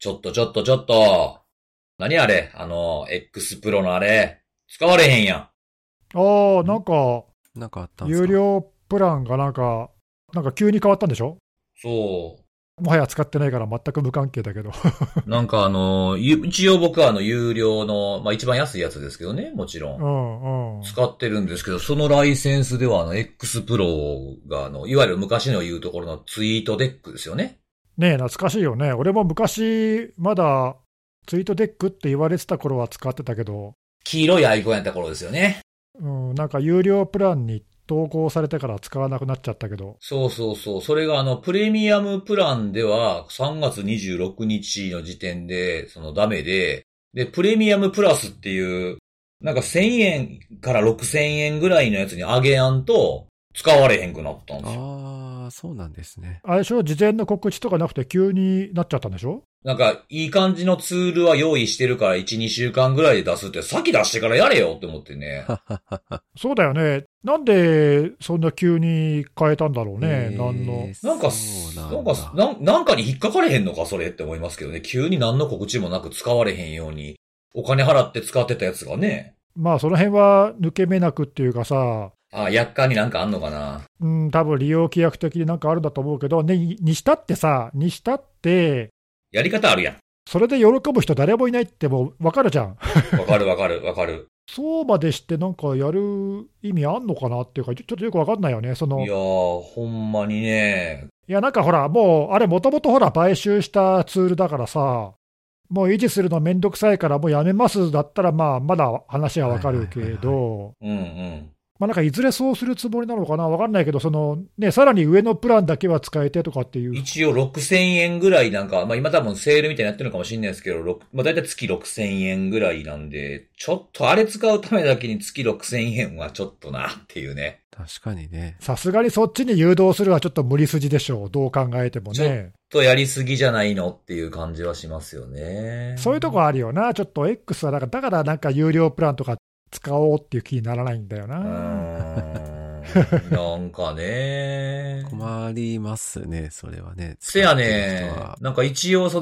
ちょっと。何あれX プロのあれ。使われへんやん。 ああ、なんか、 なんかあったんですか？ 有料プランがなんか急に変わったんでしょ？ そもはや使ってないから全く無関係だけど。 う。なんか一応僕は有料の、まあ一番安いやつですけどね、もちろ。 うんうん。 使ってるんですけど、そのライセンスではX プロがいわゆる昔の言うところのツイートデックですよね。 ねえ、懐かしいよね。俺も昔、まだツイートデックって言われてた頃は使ってたけど、 黄色いアイコンやった頃ですよね。 うん、なんか有料プランに投稿されてから使わなくなっちゃったけど。 そう。それがプレミアムプランでは3月26日の時点で、ダメで、で、プレミアムプラスっていう、なんか1000円から6000円ぐらいのやつに上げやんと、使われへんくなったんですよ。 ああ、そうなんですね。 あれでしょ、事前の告知とかなくて急になっちゃったんでしょ？ なんか、いい感じのツールは用意してるから1、2週間ぐらいで出すって、先出してからやれよって思ってね。 そうだよね。なんでそんな急に変えたんだろうね。 なんか、 そうなんだ。 なんかに引っかかれへんのか、それって思いますけどね。急に何の告知もなく使われへんように、お金払って使ってたやつがね。 まあその辺は抜け目なくっていうかさ、 あ、約款になんかあんのかな。 うん、多分利用規約的になんかあるんだと思うけど、ね、にしたって、 やり方あるやん。 それで喜ぶ人誰もいないってもう分かるじゃん。 わかる。 そうまでしてなんかやる意味あんのかなっていうか、ちょっとよく分かんないよね。 いやー、ほんまにね。 いやなんかほら、もうあれもともとほら買収したツールだからさ、もう維持するのめんどくさいからもうやめますだったらまあまだ話は分かるけど、 うん。 まあなんかいずれそうするつもりなのかな、分かんないけど、さらに上のプランだけは使えてとかっていう。 一応6000円ぐらいなんか、まあ今多分セールみたいになってるのかもしれないですけど、まあ大体月6000円ぐらいなんで、ちょっとあれ使うためだけに月6000円はちょっとなっていうね。 確かにね。 さすがにそっちに誘導するはちょっと無理筋でしょう、どう考えてもちょっね。 とやりすぎじゃないのっていう感じはしますよね。 そういうとこあるよな、ちょっと X はだからなんか有料プランとか使おうっていう気にならないんだよな。 なんかね。 困りますね、それはね。 せやね。なんか一応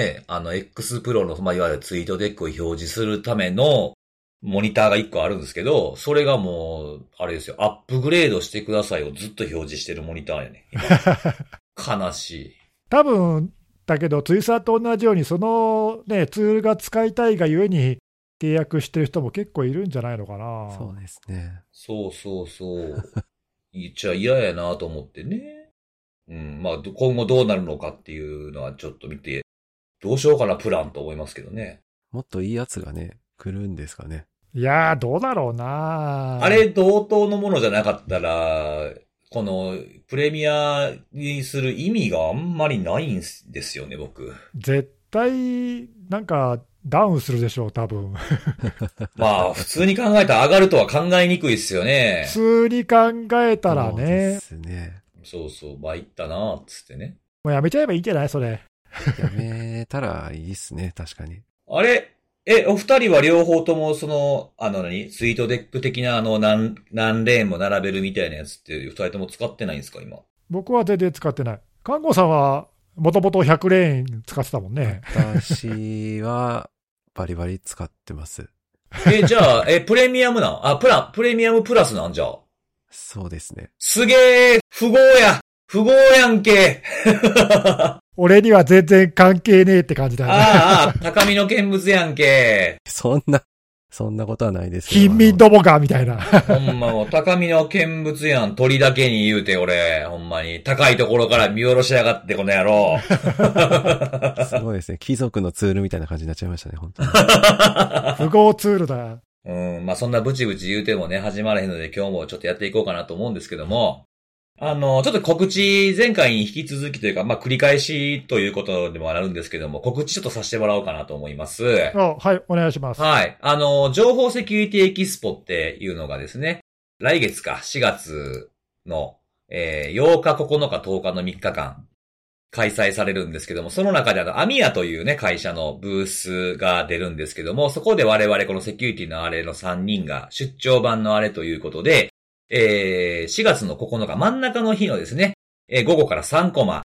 X プロの、まあ、いわゆるツイートデックを表示するためのモニターが1個あるんですけど、それがもう、あれですよ、アップグレードしてくださいをずっと表示してるモニターやね。悲しい。 多分だけど、ツイスターと同じように、そのね、ツールが使いたいがゆえに契約してる人も結構いるんじゃないのかな。 そうですね。 そう。言っちゃ嫌やなと思ってね。うん。まあ、今後どうなるのかっていうのはちょっと見て、どうしようかな、プランと思いますけどね。 もっといいやつがね、来るんですかね。 いやー、どうだろうな。 あれ、同等のものじゃなかったら、このプレミアにする意味があんまりないんですよね、僕。 絶対、なんか、ダウンするでしょう、多分。 まあ、普通に考えたら上がるとは考えにくいですよね。 普通に考えたらそうでね。 すね。 そう、参ったなーっつってね。 もうやめちゃえばいいんじゃないそれ。 やめたらいいっすね、確かに。 あれお二人は両方ともツイートデック的な何レーンも並べるみたいなやつって二人とも使ってないんですか、今。 僕は全然使ってない。看護さんは、もともと100レーン使ってたもんね。 私は、バリバリ使ってます。 じゃあ、プレミアムプレミアムプラスなんじゃ。 そうですね。 すげー、富豪やんけ。 俺には全然関係ねえって感じだよね。 ああ、高みの見物やんけ。 そんなことはないですけど。 貧民どもが、みたいな。 ほんまもう、高みの見物やん、鳥だけに言うて俺、ほんまに、高いところから見下ろしやがって、この野郎。 すごいですね。貴族のツールみたいな感じになっちゃいましたね、本当に。 富豪ツールだ。 まあそんなブチブチ言うてもね、始まらへんので今日もちょっとやっていこうかなと思うんですけども、ちょっと告知、前回に引き続きというか、まあ繰り返しということでもあるんですけども、告知ちょっとさせてもらおうかなと思います。 はい、お願いします。 はい。情報セキュリティエキスポっていうのがですね、来月か、4月の、8日、9日、10日の3日間、開催されるんですけども、その中でアミヤというね、会社のブースが出るんですけども、そこで我々このセキュリティのあれの3人が出張版のあれということで、4月の9日真ん中の日のですね、午後から3コマ、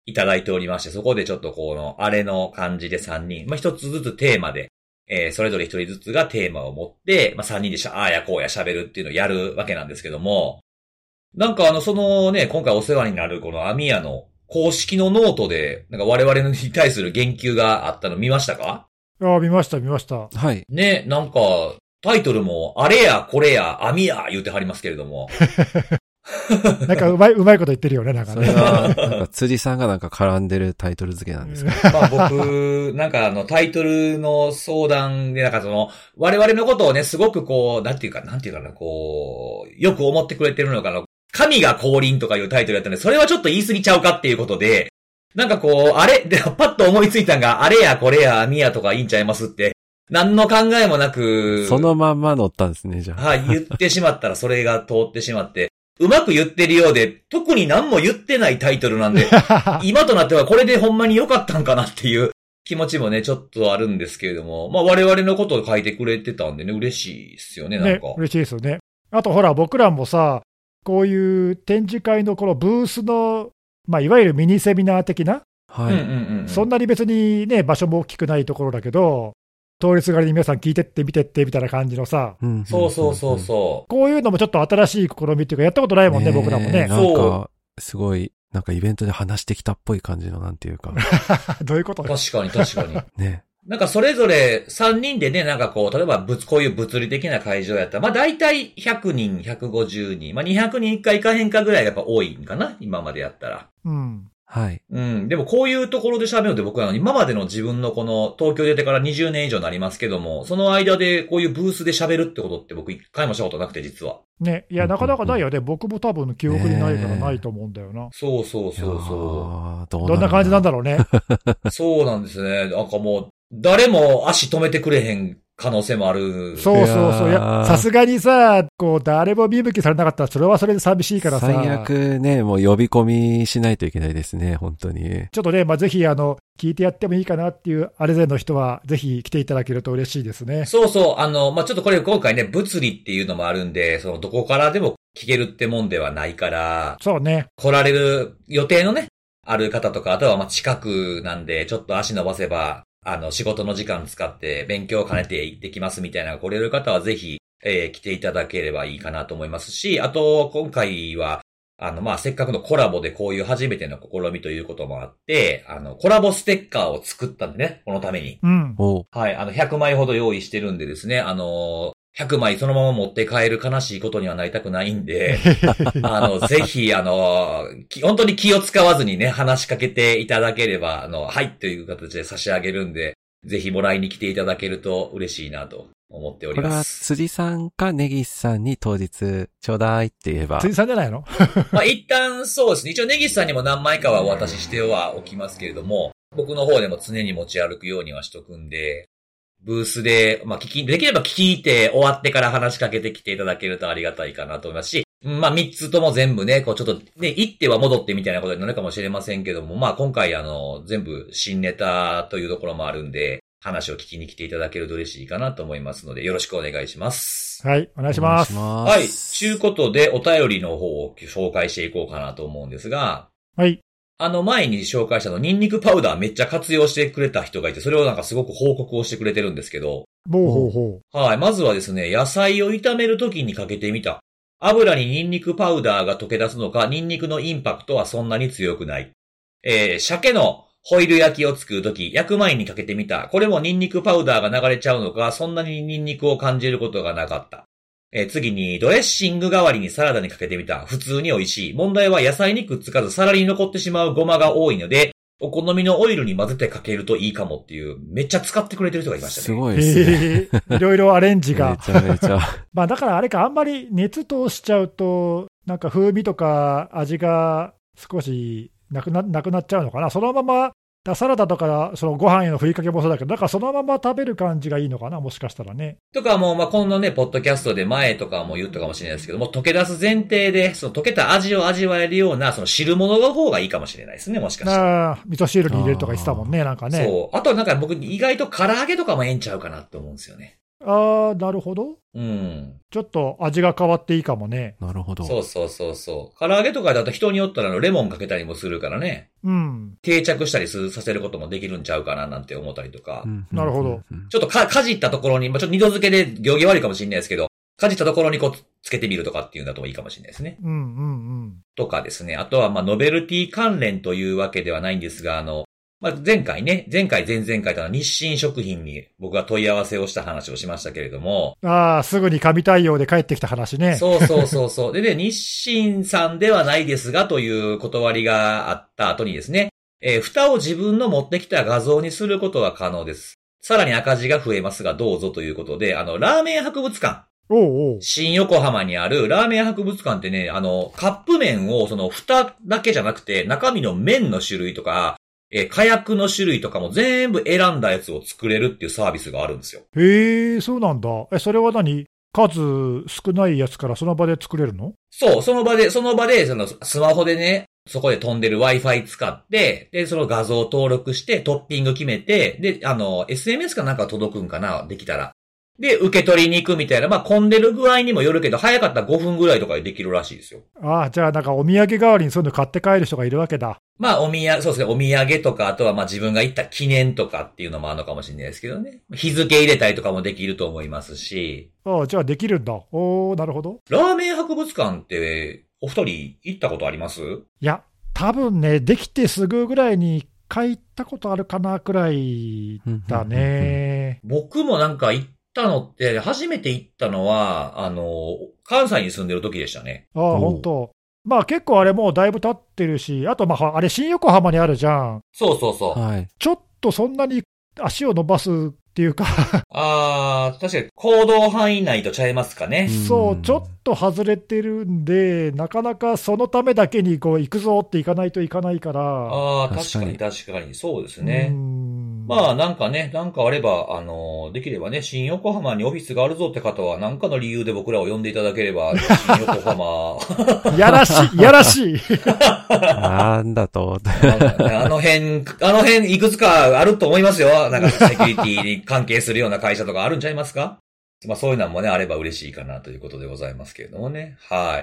いただいておりまして、そこでちょっとこの、あれの感じで3人、まあ、一つずつテーマで、それぞれ一人ずつがテーマを持って、まあ、3人でああやこうや喋るっていうのをやるわけなんですけども、なんかそのね、今回お世話になるこのアミヤの公式のノートで、なんか我々に対する言及があったの見ましたか？ ああ、見ました。 はい。 ね、なんか、タイトルも、あれやこれやアミヤ言うてはりますけれども。 なんかうまいこと言ってるよね、なんかね。 それは、なんか辻さんがなんか絡んでるタイトル付けなんですか？ まあ僕、なんかタイトルの相談で、なんか我々のことをね、すごくこう、なんていうかな、こう、よく思ってくれてるのかな。神が降臨とかいうタイトルやったんで、それはちょっと言い過ぎちゃうかっていうことで、なんかこう、あれで、パッと思いついたんが、あれやこれやアミヤとかいいんちゃいますって、何の考えもなく、 そのまんま乗ったんですね、じゃあ。 はい、言ってしまったらそれが通ってしまって、うまく言ってるようで、特に何も言ってないタイトルなんで、今となってはこれでほんまに良かったんかなっていう気持ちもね、ちょっとあるんですけれども、まあ我々のことを書いてくれてたんでね、嬉しいですよね、なんか。 ね、嬉しいですよね。あとほら、僕らもさ、こういう展示会のこのブースの、まあいわゆるミニセミナー的な、 はい。 そんなに別にね、場所も大きくないところだけど、通りすがりに皆さん聞いてって見てってみたいな感じのさ、 そう。 こういうのもちょっと新しい試みっていうか、やったことないもんね、僕らもね。 なんか、すごい、なんかイベントで話してきたっぽい感じのなんていうか。 どういうこと？ 確かに。 ね。 なんかそれぞれ3人でね、なんかこう、例えばこういう物理的な会場やったら、まあ大体100人、150人、まあ200人1回行かへんかぐらいがやっぱ多いんかな、今までやったら。 はい。 でもこういうところで喋るのって僕は今までの自分のこの東京出てから20年以上になりますけども、その間でこういうブースで喋るってことって僕一回もしたことなくて実は。 ね、いや、なかなかないよね。僕も多分記憶にないからないと思うんだよな。 そう。 どんな感じなんだろうね。 そうなんですね。なんかもう、誰も足止めてくれへん可能性もある。 そう。いや、さすがにさ、こう、誰も見向きされなかったら、それはそれで寂しいからさ。 最悪ね、もう呼び込みしないといけないですね、本当に。 ちょっとね、まあ、ぜひ、聞いてやってもいいかなっていう、あれぜの人は、ぜひ来ていただけると嬉しいですね。 そう。まあ、ちょっとこれ今回ね、物理っていうのもあるんで、どこからでも聞けるってもんではないから。 そうね。 来られる予定のね、ある方とか、あとはまあ近くなんで、ちょっと足伸ばせば、仕事の時間使って勉強を兼ねて行ってきますみたいな来れる方はぜひ、来ていただければいいかなと思いますし、あと、今回は、まあ、せっかくのコラボでこういう初めての試みということもあって、コラボステッカーを作ったんでね、このために。はい、100枚ほど用意してるんでですね、100枚そのまま持って帰る悲しいことにはなりたくないんで、ぜひ、本当に気を使わずにね、話しかけていただければ、はいという形で差し上げるんで、ぜひもらいに来ていただけると嬉しいなと思っております。 これは辻さんか根岸さんに当日ちょうだいって言えば。 辻さんじゃないの？ まあ一旦そうですね。一応根岸さんにも何枚かはお渡ししてはおきますけれども、僕の方でも常に持ち歩くようにはしとくんで、ブースで、まあ、できれば聞いて終わってから話しかけてきていただけるとありがたいかなと思いますし、まあ、3つとも全部ね、こうちょっとね、行っては戻ってみたいなことになるかもしれませんけども、まあ、今回全部新ネタというところもあるんで、話を聞きに来ていただけると嬉しいかなと思いますので、よろしくお願いします。 はい、お願いします。 はい。ということで、お便りの方を紹介していこうかなと思うんですが、 はい。 前に紹介したニンニクパウダーめっちゃ活用してくれた人がいて、それをなんかすごく報告をしてくれてるんですけど。 ほう。 はい。まずはですね、野菜を炒めるときにかけてみた。油にニンニクパウダーが溶け出すのか、ニンニクのインパクトはそんなに強くない。鮭のホイル焼きを作るとき、焼く前にかけてみた。これもニンニクパウダーが流れちゃうのか、そんなにニンニクを感じることがなかった。次に、ドレッシング代わりにサラダにかけてみた。普通に美味しい。問題は野菜にくっつかずサラダに残ってしまうゴマが多いので、お好みのオイルに混ぜてかけるといいかもっていう、めっちゃ使ってくれてる人がいましたね。 すごいですね。 いろいろアレンジが。 めちゃめちゃ。 まあだからあれか、あんまり熱通しちゃうと、なんか風味とか味が少しなくなっちゃうのかな。そのまま、サラダとか、そのご飯へのふりかけもそうだけど、だからそのまま食べる感じがいいのかな、もしかしたらね。 とかも、まあ、このね、ポッドキャストで前とかも言ったかもしれないですけども、溶け出す前提で、その溶けた味を味わえるような、その汁物の方がいいかもしれないですね、もしかしたら。 味噌汁に入れるとか言ってたもんね、なんかね。 そう。あとなんか僕、意外と唐揚げとかもええんちゃうかなって思うんですよね。 ああ、なるほど。 うん。 ちょっと味が変わっていいかもね。 なるほど。 そうそうそうそう。唐揚げとかだと人によったらレモンかけたりもするからね。 うん。 定着したりさせることもできるんちゃうかななんて思ったりとか。 なるほど。 ちょっとかじったところに、ちょっと二度漬けで行儀悪いかもしれないですけど、かじったところにこうつけてみるとかっていうのだといいかもしれないですね。 うんうんうん。 とかですね。あとはノベルティ関連というわけではないんですが、前回、前々回と日清食品に僕が問い合わせをした話をしましたけれども。 ああ、すぐに神対応で帰ってきた話ね。 そうそうそうそう。でね、日清さんではないですがという断りがあった後にですね、蓋を自分の持ってきた画像にすることは可能です。さらに赤字が増えますがどうぞということで、ラーメン博物館。 おうおう。 新横浜にあるラーメン博物館ってね、カップ麺を蓋だけじゃなくて、中身の麺の種類とか、火薬の種類とかも全部選んだやつを作れるっていうサービスがあるんですよ。 へえ、そうなんだ。それは何？数少ないやつからその場で作れるの？ そう、その場で、スマホでね、そこで飛んでる Wi-Fi 使って、で、その画像を登録して、トッピング決めて、で、SMS かなんか届くんかな、できたら。で、受け取りに行くみたいな、混んでる具合にもよるけど、早かったら5分ぐらいとかでできるらしいですよ。 ああ、じゃあなんかお土産代わりにそういうの買って帰る人がいるわけだ。 そうですね、お土産とか、あとは自分が行った記念とかっていうのもあるのかもしれないですけどね。日付入れたりとかもできると思いますし。 ああ、じゃあできるんだ。おー、なるほど。 ラーメン博物館って、お二人行ったことあります？ いや、多分ね、できてすぐぐらいに帰ったことあるかなくらいだね。 僕もなんか行ったのって、初めて行ったのは、関西に住んでる時でしたね。 ああ、本当。まあ結構あれもうだいぶ経ってるし、あとあれ新横浜にあるじゃん。 そうそうそう。 はい。 ちょっとそんなに足を伸ばすっていうか確かに行動範囲内とちゃいますかね。 そう、ちょっと外れてるんで、なかなかそのためだけに行くぞって行かないといかないから。 確かに、そうですね。なんかあれば、できればね、新横浜にオフィスがあるぞって方は、なんかの理由で僕らを呼んでいただければ、新横浜。 やらしい。 なんだと。 あの辺いくつかあると思いますよ。なんかセキュリティに関係するような会社とかあるんちゃいますか？そういうのもね、あれば嬉しいかなということでございますけれどもね。はい。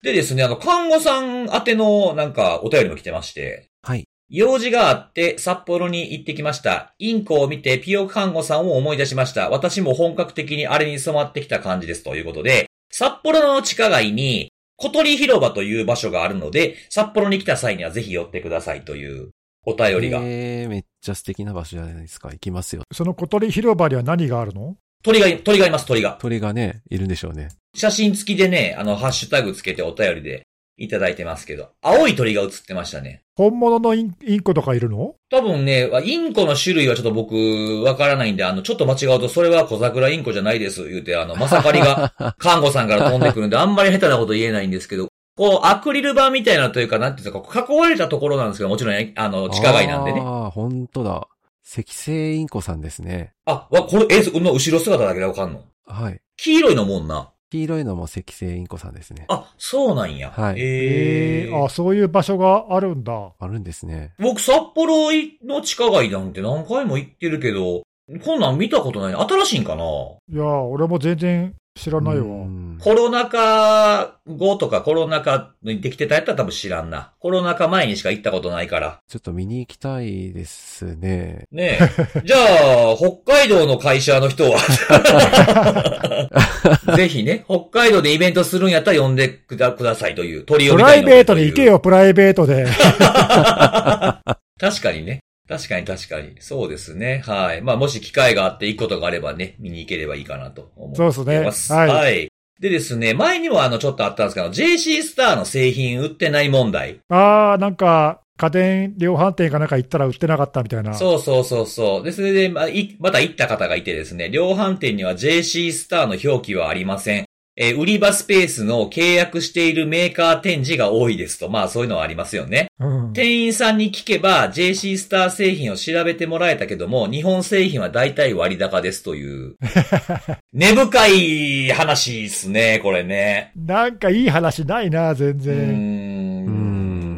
でですね、看護さん宛てのなんかお便りも来てまして。 はい。 用事があって札幌に行ってきました。インコを見てピヨ看護さんを思い出しました。私も本格的にあれに染まってきた感じですということで、札幌の地下街に小鳥広場という場所があるので、札幌に来た際にはぜひ寄ってくださいというお便りが。 めっちゃ素敵な場所じゃないですか。行きますよ。 その小鳥広場には何があるの？ 鳥がいます、鳥が。 鳥がね、いるんでしょうね。 写真付きでね、ハッシュタグつけてお便りでいただいてますけど、青い鳥が写ってましたね。 本物のインコとかいるの？ 多分ね、インコの種類はちょっと僕わからないんで、ちょっと間違うとそれは小桜インコじゃないです言うて、まさかりが看護さんから飛んでくるんで、あんまり下手なこと言えないんですけど、アクリル板みたいなというか、なんていうか、囲われたところなんですけど、もちろん、地下街なんでね。 本当だ。赤星インコさんですね。 これ、後ろ姿だけでわかんの？ はい。 黄色いのもんな。 黄色いのも赤星インコさんですね。 そうなんや。 はい。 そういう場所があるんだ。 あるんですね。 僕、札幌の地下街なんて何回も行ってるけど、こんなん見たことない。新しいんかな？ いや、俺も全然知らないわ。 コロナ禍後とかコロナ禍にできてたやったら多分知らんな。コロナ禍前にしか行ったことないから。 ちょっと見に行きたいですね。 ねえ。じゃあ、北海道の会社の人はぜひね、北海道でイベントするんやったら呼んでくださいという。鳥を見たいので。 プライベートで行けよ、プライベートで。 確かにね。確かに。そうですね。はい。もし機会があって行くことがあればね、見に行ければいいかなと思ってます。 そうですね。はい。 でですね、前にもちょっとあったんですけど、JC スターの製品売ってない問題。 なんか、家電量販店かなんか行ったら売ってなかったみたいな。 そう。で、それで、また行った方がいてですね、量販店には JC スターの表記はありません。売り場スペースの契約しているメーカー展示が多いですと。そういうのはありますよね。店員さんに聞けば JC スター製品を調べてもらえたけども、日本製品は大体割高ですという。根深い話ですね、これね。 なんかいい話ないな、全然。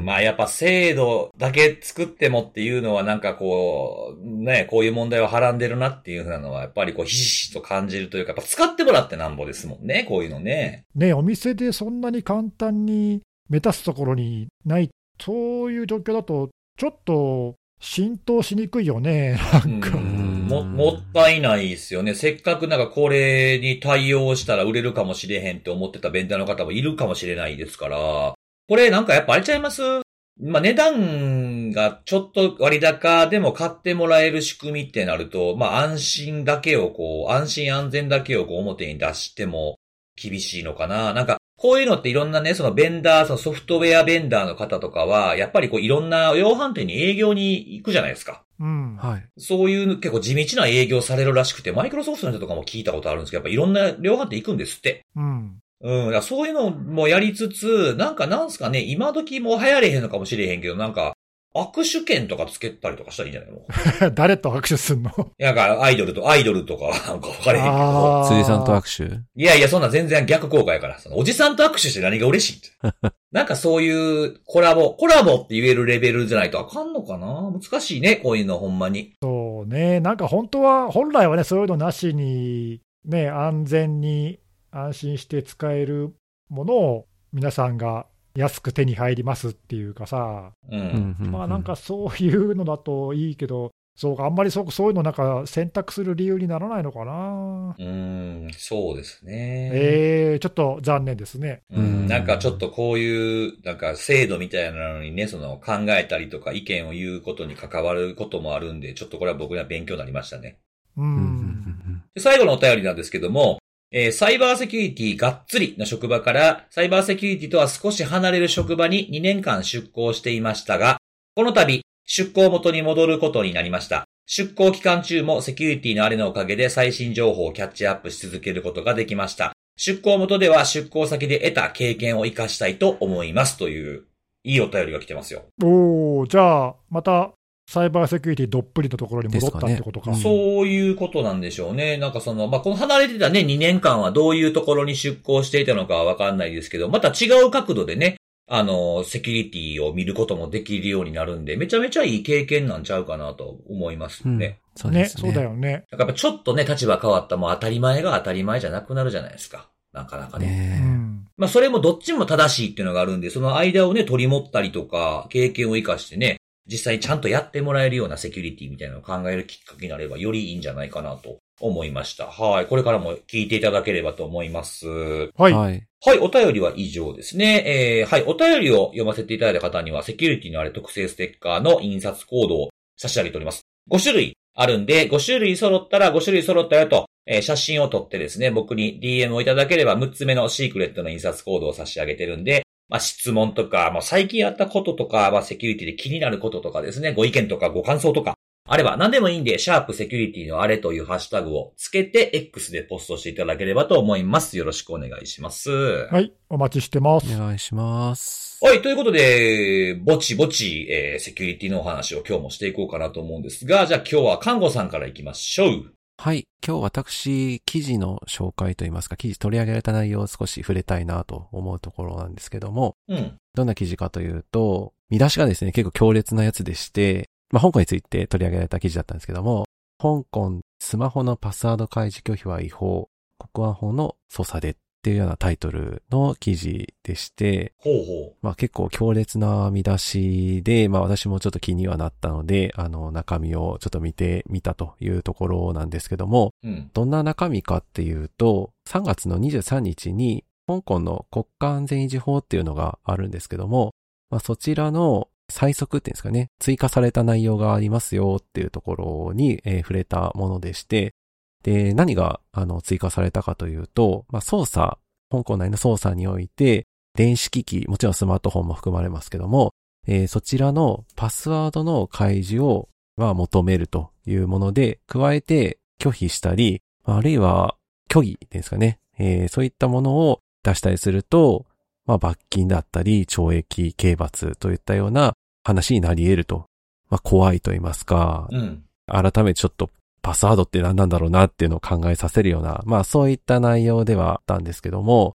まあやっぱ制度だけ作ってもっていうのはなんかこう、ね、こういう問題をはらんでるなっていうふうなのはやっぱりこうひしひしと感じるというか、やっぱ使ってもらってなんぼですもんね、こういうのね。 ね、お店でそんなに簡単に目指すところにない、そういう状況だと、ちょっと浸透しにくいよね、なんか。 もったいないですよね。せっかくなんかこれに対応したら売れるかもしれへんって思ってたベンダーの方もいるかもしれないですから、これなんかやっぱあれちゃいます？まあ、値段がちょっと割高でも買ってもらえる仕組みってなると、まあ、安心安全だけをこう表に出しても厳しいのかな。なんか、こういうのっていろんなね、そのベンダー、そのソフトウェアベンダーの方とかは、やっぱりこういろんな量販店に営業に行くじゃないですか。 うん。 はい。 そういう結構地道な営業されるらしくて、マイクロソフトの人とかも聞いたことあるんですけど、やっぱいろんな量販店行くんですって。 うん。 だからそういうのもやりつつ、なんすかね、今時もう流行れへんのかもしれへんけど、なんか、握手券とかつけたりとかしたらいいんじゃないの？ 誰と握手すんの？ なんか、アイドルとか、なんか分かれへんけど。 辻さんと握手？ いやいや、そんな全然逆効果やから。おじさんと握手して何が嬉しいって。なんかそういうコラボって言えるレベルじゃないとあかんのかな？難しいね、こういうのほんまに。 そうね、なんか本来はね、そういうのなしに、ね、安全に安心して使えるものを皆さんが安く手に入りますっていうかさ、まあなんかそういうのだといいけど、そうか、あんまりそういうのなんか選択する理由にならないのかな。 そうですね。 ちょっと残念ですね。 なんかちょっとこういう、なんか制度みたいなのにね、その考えたりとか意見を言うことに関わることもあるんで、ちょっとこれは僕には勉強になりましたね。で最後のお便りなんですけども、サイバーセキュリティがっつりの職場から、サイバーセキュリティとは少し離れる職場に2年間出向していましたが、この度、出向元に戻ることになりました。出向期間中もセキュリティのあれのおかげで最新情報をキャッチアップし続けることができました。出向元では出向先で得た経験を活かしたいと思いますという、いいお便りが来てますよ。 じゃあ、また、サイバーセキュリティどっぷりのところに戻ったってことか。 そういうことなんでしょうね。なんかその、この離れてたね、2年間はどういうところに出向していたのかはわかんないですけど、また違う角度でね、セキュリティを見ることもできるようになるんで、めちゃめちゃいい経験なんちゃうかなと思いますね。 そうですね。そうだよね。 やっぱちょっとね、立場変わったもう当たり前が当たり前じゃなくなるじゃないですか。なかなかね。それもどっちも正しいっていうのがあるんで、その間をね、取り持ったりとか、経験を生かしてね、実際にちゃんとやってもらえるようなセキュリティみたいなのを考えるきっかけになればよりいいんじゃないかなと思いました。はい。これからも聞いていただければと思います。 はい。 はい。お便りは以上ですね。はい。お便りを読ませていただいた方には、セキュリティのあれ特製ステッカーの印刷コードを差し上げております。5種類あるんで、5種類揃ったら5種類揃ったよと、写真を撮ってですね、僕に DM をいただければ6つ目のシークレットの印刷コードを差し上げてるんで、質問とか、最近あったこととか、セキュリティで気になることとかですね、ご意見とかご感想とか、あれば何でもいいんで、シャープセキュリティのあれというハッシュタグをつけて X でポストしていただければと思います。よろしくお願いします。 はい、お待ちしてます。 お願いします。 はい、ということで、ぼちぼち、セキュリティのお話を今日もしていこうかなと思うんですが、じゃあ今日は看護さんからいきましょう。 はい。今日私、記事の紹介といいますか、記事取り上げられた内容を少し触れたいなと思うところなんですけども、どんな記事かというと、見出しがですね、結構強烈なやつでして、香港について取り上げられた記事だったんですけども、香港スマホのパスワード開示拒否は違法、国安法の捜査でっていうようなタイトルの記事でして、結構強烈な見出しで、私もちょっと気にはなったので、中身をちょっと見てみたというところなんですけども、どんな中身かっていうと、3月の23日に香港の国家安全維持法っていうのがあるんですけども、そちらの最速っていうんですかね、追加された内容がありますよっていうところに、触れたものでして、で、何が追加されたかというと、操作、香港内の操作において、電子機器、もちろんスマートフォンも含まれますけども、そちらのパスワードの開示を求めるというもので、加えて拒否したり、あるいは虚偽ですかね、そういったものを出したりすると、罰金だったり、懲役、刑罰といったような話になり得ると。怖いと言いますか、改めてちょっとパスワードって何なんだろうなっていうのを考えさせるような、そういった内容ではあったんですけども、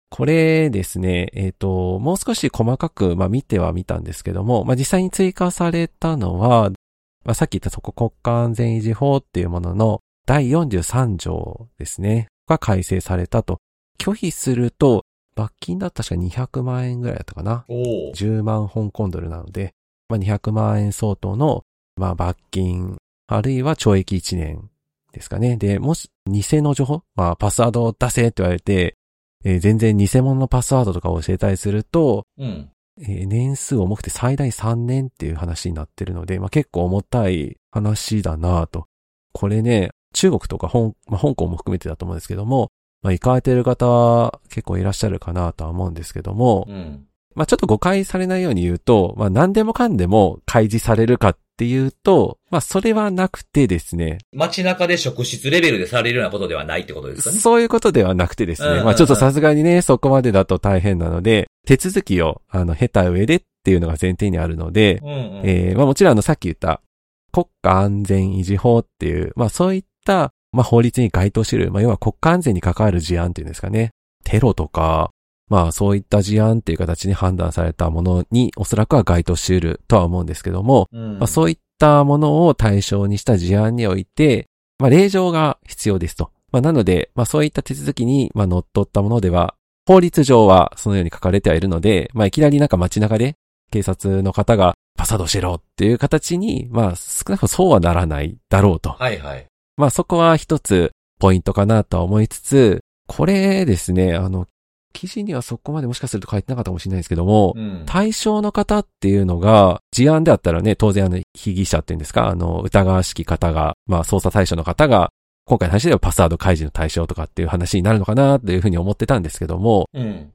これですね、もう少し細かく、見てはみたんですけども、実際に追加されたのは、さっき言った国家安全維持法っていうものの第43条ですね、が改正されたと。拒否すると、罰金だったら確か200万円ぐらいだったかな。10万香港ドルなので、200万円相当の、罰金、あるいは懲役1年ですかね。で、もし、偽の情報、パスワードを出せって言われて、全然偽物のパスワードとかを教えたりすると、年数重くて最大3年っていう話になってるので、結構重たい話だなぁと。これね、中国とか香港も含めてだと思うんですけども、行かれてる方は結構いらっしゃるかなとは思うんですけども、ちょっと誤解されないように言うと、何でもかんでも開示されるかっていうと、それはなくてですね。 街中で職質レベルでされるようなことではないってことですかね。 そういうことではなくてですね。ちょっとさすがにね、そこまでだと大変なので、手続きを、経た上でっていうのが前提にあるので、もちろんさっき言った国家安全維持法っていう、そういった、法律に該当している、要は国家安全に関わる事案っていうんですかね。テロとか、そういった事案っていう形に判断されたものにおそらくは該当し得るとは思うんですけども、そういったものを対象にした事案において、令状が必要ですと。なので、そういった手続きに、乗っ取ったものでは、法律上はそのように書かれてはいるので、いきなり街中で警察の方がパスワードしろっていう形に、少なくともそうはならないだろうと。 はいはい。 そこは一つポイントかなとは思いつつ、これですね、記事にはそこまでもしかすると書いてなかったかもしれないですけども、対象の方っていうのが、事案であったらね、当然被疑者っていうんですか、疑わしき方が、捜査対象の方が、今回の話ではパスワード開示の対象とかっていう話になるのかなというふうに思ってたんですけども、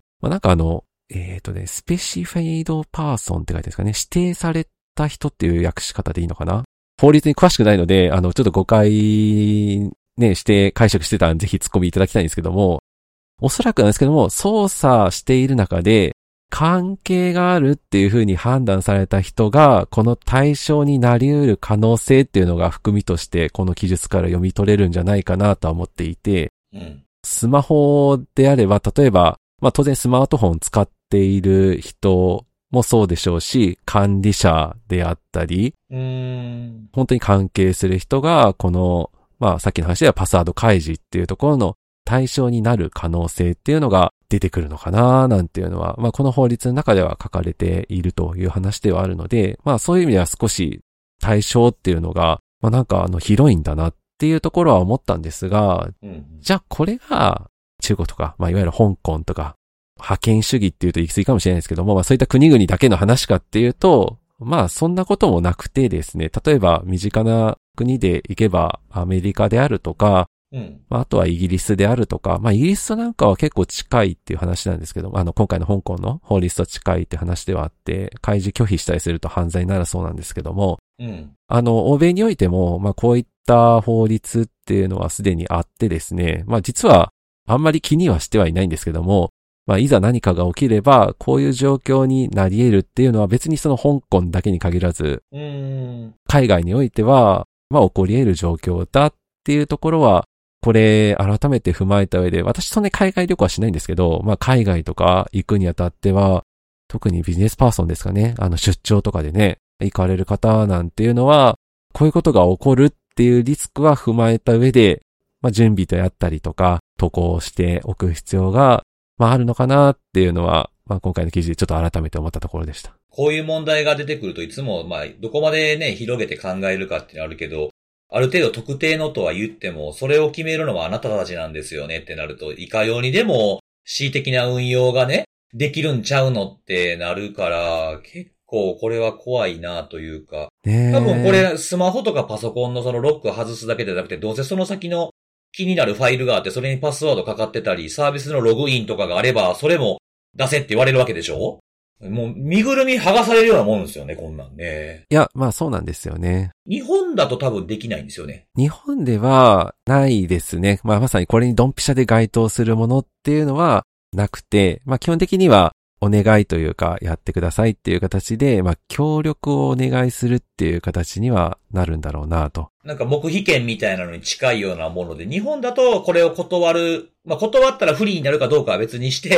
スペシファイドパーソンって書いてるんですかね、指定された人っていう訳し方でいいのかな。法律に詳しくないので、ちょっと誤解ね、して解釈してたらぜひ突っ込みいただきたいんですけども、おそらくなんですけども、捜査している中で関係があるっていうふうに判断された人が、この対象になり得る可能性っていうのが含みとして、この記述から読み取れるんじゃないかなとは思っていて、スマホであれば、例えば、当然スマートフォン使っている人もそうでしょうし、管理者であったり、本当に関係する人が、この、さっきの話ではパスワード開示っていうところの対象になる可能性っていうのが出てくるのかななんていうのは、この法律の中では書かれているという話ではあるので、そういう意味では少し対象っていうのが、広いんだなっていうところは思ったんですが、じゃあこれが中国とか、いわゆる香港とか、覇権主義っていうと行き過ぎかもしれないですけども、そういった国々だけの話かっていうと、そんなこともなくてですね、例えば身近な国で行けばアメリカであるとか、あとはイギリスであるとか、イギリスなんかは結構近いっていう話なんですけども、今回の香港の法律と近いって話ではあって、開示拒否したりすると犯罪になるそうなんですけども、欧米においても、こういった法律っていうのはすでにあってですね、実はあんまり気にはしてはいないんですけども、いざ何かが起きれば、こういう状況になり得るっていうのは別にその香港だけに限らず、海外においては、起こり得る状況だっていうところは、これ改めて踏まえた上で、私そんなに海外旅行はしないんですけど、海外とか行くにあたっては、特にビジネスパーソンですかね、出張とかでね、行かれる方なんていうのは、こういうことが起こるっていうリスクは踏まえた上で、準備とやったりとか、渡航しておく必要が、あるのかなっていうのは、今回の記事でちょっと改めて思ったところでした。 こういう問題が出てくるといつも、どこまでね、広げて考えるかってあるけど、ある程度特定のとは言っても、それを決めるのはあなたたちなんですよねってなると、いかようにでも恣意的な運用がね、できるんちゃうのってなるから、結構これは怖いなというか、多分これスマホとかパソコンのそのロック外すだけじゃなくて、どうせその先の気になるファイルがあって、それにパスワードかかってたり、サービスのログインとかがあれば、それも出せって言われるわけでしょ？もう、身ぐるみ剥がされるようなもんですよね、こんなんね。 いや、そうなんですよね。 日本だと多分できないんですよね。 日本ではないですね。まさにこれにドンピシャで該当するものっていうのはなくて、基本的にはお願いというか、やってくださいっていう形で、協力をお願いするっていう形にはなるんだろうなと。 なんか黙秘権みたいなのに近いようなもので、日本だとこれを断る、断ったら不利になるかどうかは別にして、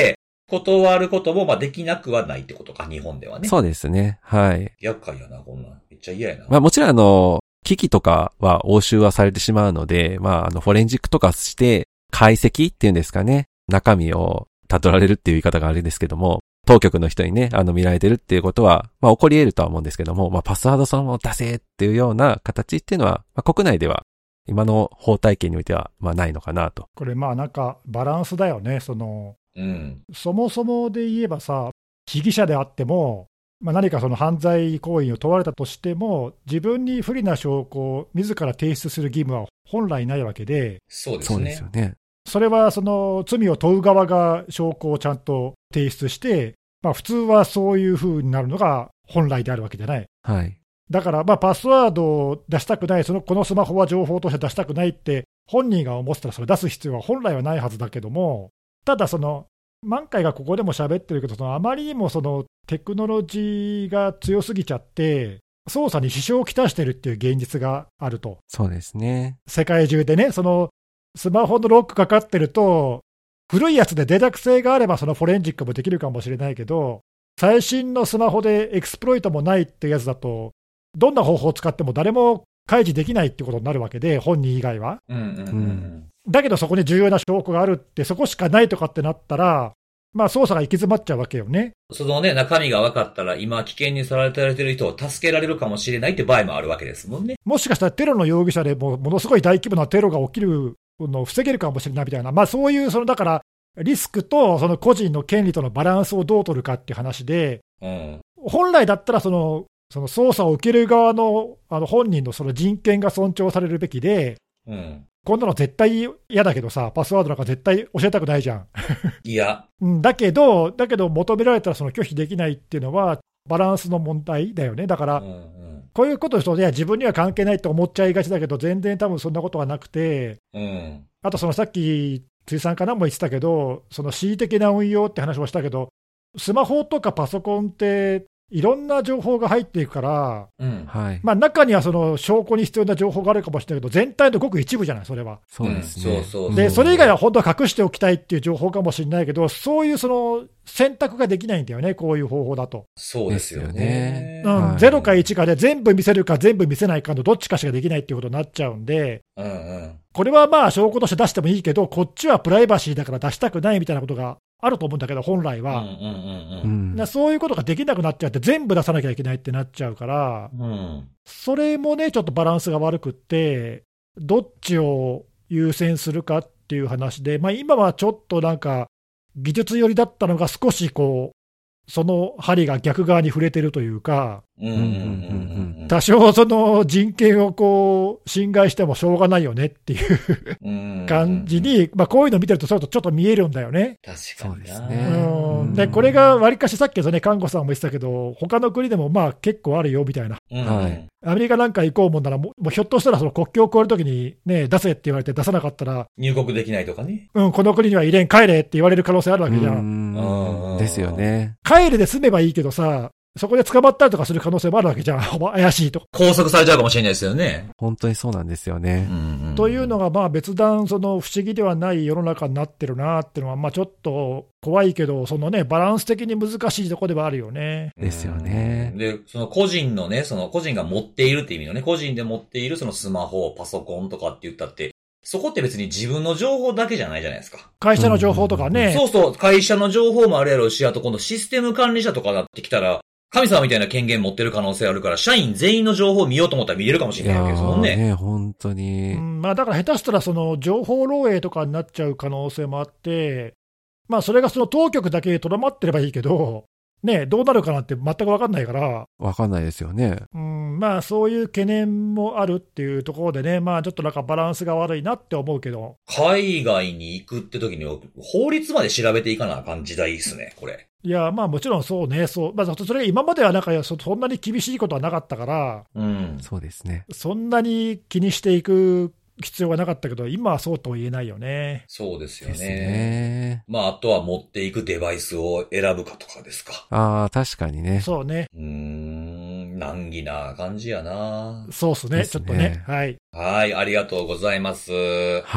断ることも、できなくはないってことか、日本ではね。 そうですね。はい。 厄介やな、こんなん。めっちゃ嫌やな。 もちろん機器とかは押収はされてしまうので、フォレンジックとかして、解析っていうんですかね。中身を辿られるっていう言い方があれですけども、当局の人にね、見られてるっていうことは、起こり得るとは思うんですけども、パスワードそのまま出せっていうような形っていうのは、国内では、今の法体系においては、ないのかなと。 これなんかバランスだよね。そもそもで言えばさ、被疑者であっても、何かその犯罪行為を問われたとしても、自分に不利な証拠を自ら提出する義務は本来ないわけで、 そうですね。 そうですよね。 それはその罪を問う側が証拠をちゃんと提出して、普通はそういう風になるのが本来であるわけじゃない。 はい。 だからパスワードを出したくない、このスマホは情報として出したくないって本人が思ってたらそれ出す必要は本来はないはずだけども、ただ満開がここでも喋ってるけど、あまりにもテクノロジーが強すぎちゃって、捜査に支障をきたしてるっていう現実があると。 そうですね。 世界中でね、スマホのロックかかってると、古いやつで脆弱性があればフォレンジックもできるかもしれないけど、最新のスマホでエクスプロイトもないってやつだと、どんな方法を使っても誰も開示できないってことになるわけで、本人以外は。だけどそこに重要な証拠があるって、そこしかないとかってなったら、捜査が行き詰まっちゃうわけよね。 そのね、中身が分かったら、今危険にさられてる人を助けられるかもしれないって場合もあるわけですもんね。 もしかしたらテロの容疑者でものすごい大規模なテロが起きるのを防げるかもしれないみたいな、そういうだからリスクとその個人の権利とのバランスをどう取るかっていう話で、本来だったらその捜査を受ける側の本人のその人権が尊重されるべきで、こんなの絶対嫌だけどさ、パスワードなんか絶対教えたくないじゃん。 いや。 だけど求められたら拒否できないっていうのはバランスの問題だよね。だから、こういうことを自分には関係ないって思っちゃいがちだけど、全然多分そんなことはなくて、あとさっき辻さんかなも言ってたけど、恣意的な運用って話もしたけど、スマホとかパソコンっていろんな情報が入っていくから、中には証拠に必要な情報があるかもしれないけど、全体のごく一部じゃない、それは。 そうですね。 で、それ以外は本当は隠しておきたいっていう情報かもしれないけど、そういう選択ができないんだよね、こういう方法だと。 そうですよね。 0か1かで全部見せるか全部見せないかのどっちかしかできないっていうことになっちゃうんで、これは証拠として出してもいいけど、こっちはプライバシーだから出したくないみたいなことがあると思うんだけど、本来は。そういうことができなくなっちゃって、全部出さなきゃいけないってなっちゃうから、それもね、ちょっとバランスが悪くって、どっちを優先するかっていう話で、今はちょっとなんか、技術寄りだったのが少しその針が逆側に触れてるというか、多少人権を侵害してもしょうがないよねっていう感じに、こういうの見てるとちょっと見えるんだよね。 確かにですね。 で、これがわりかしさっきのね、看護さんも言ってたけど、他の国でも結構あるよみたいな。アメリカなんか行こうもんなら、もうひょっとしたら国境を越えるときにね、出せって言われて出さなかったら、 入国できないとかね。 この国には入れん、帰れって言われる可能性あるわけじゃん。 ですよね。 帰れで済めばいいけどさ、そこで捕まったりとかする可能性もあるわけじゃん。怪しいと。 拘束されちゃうかもしれないですよね。 本当にそうなんですよね。 というのが別段不思議ではない世の中になってるなっていうのは、ちょっと怖いけど、バランス的に難しいところではあるよね。 ですよね。 で、個人のね、個人が持っているって意味のね、個人で持っているスマホ、パソコンとかって言ったって、そこって別に自分の情報だけじゃないじゃないですか。 会社の情報とかね。 会社の情報もあるやろうし、あと今度システム管理者とかなってきたら、神様みたいな権限持ってる可能性あるから、社員全員の情報を見ようと思ったら見れるかもしれないわけですもんね。 本当に。 だから下手したら情報漏洩とかになっちゃう可能性もあって、それが当局だけにとどまってればいいけど、ね、どうなるかなんて全く分かんないから。 分かんないですよね。 そういう懸念もあるっていうところでね、ちょっとなんかバランスが悪いなって思うけど。 海外に行くって時に法律まで調べていかなあかん時代ですね、これ。 いや、もちろんそうね、それが今まではなんかそんなに厳しいことはなかったから、 そうですね。 そんなに気にしていく必要がなかったけど、今はそうとも言えないよね。 そうですよね。あとは持っていくデバイスを選ぶかとかですか。 確かにね。 そうね。 難儀な感じやな。 そうっすね、ちょっとね。はい。 はい、ありがとうございます。 はい。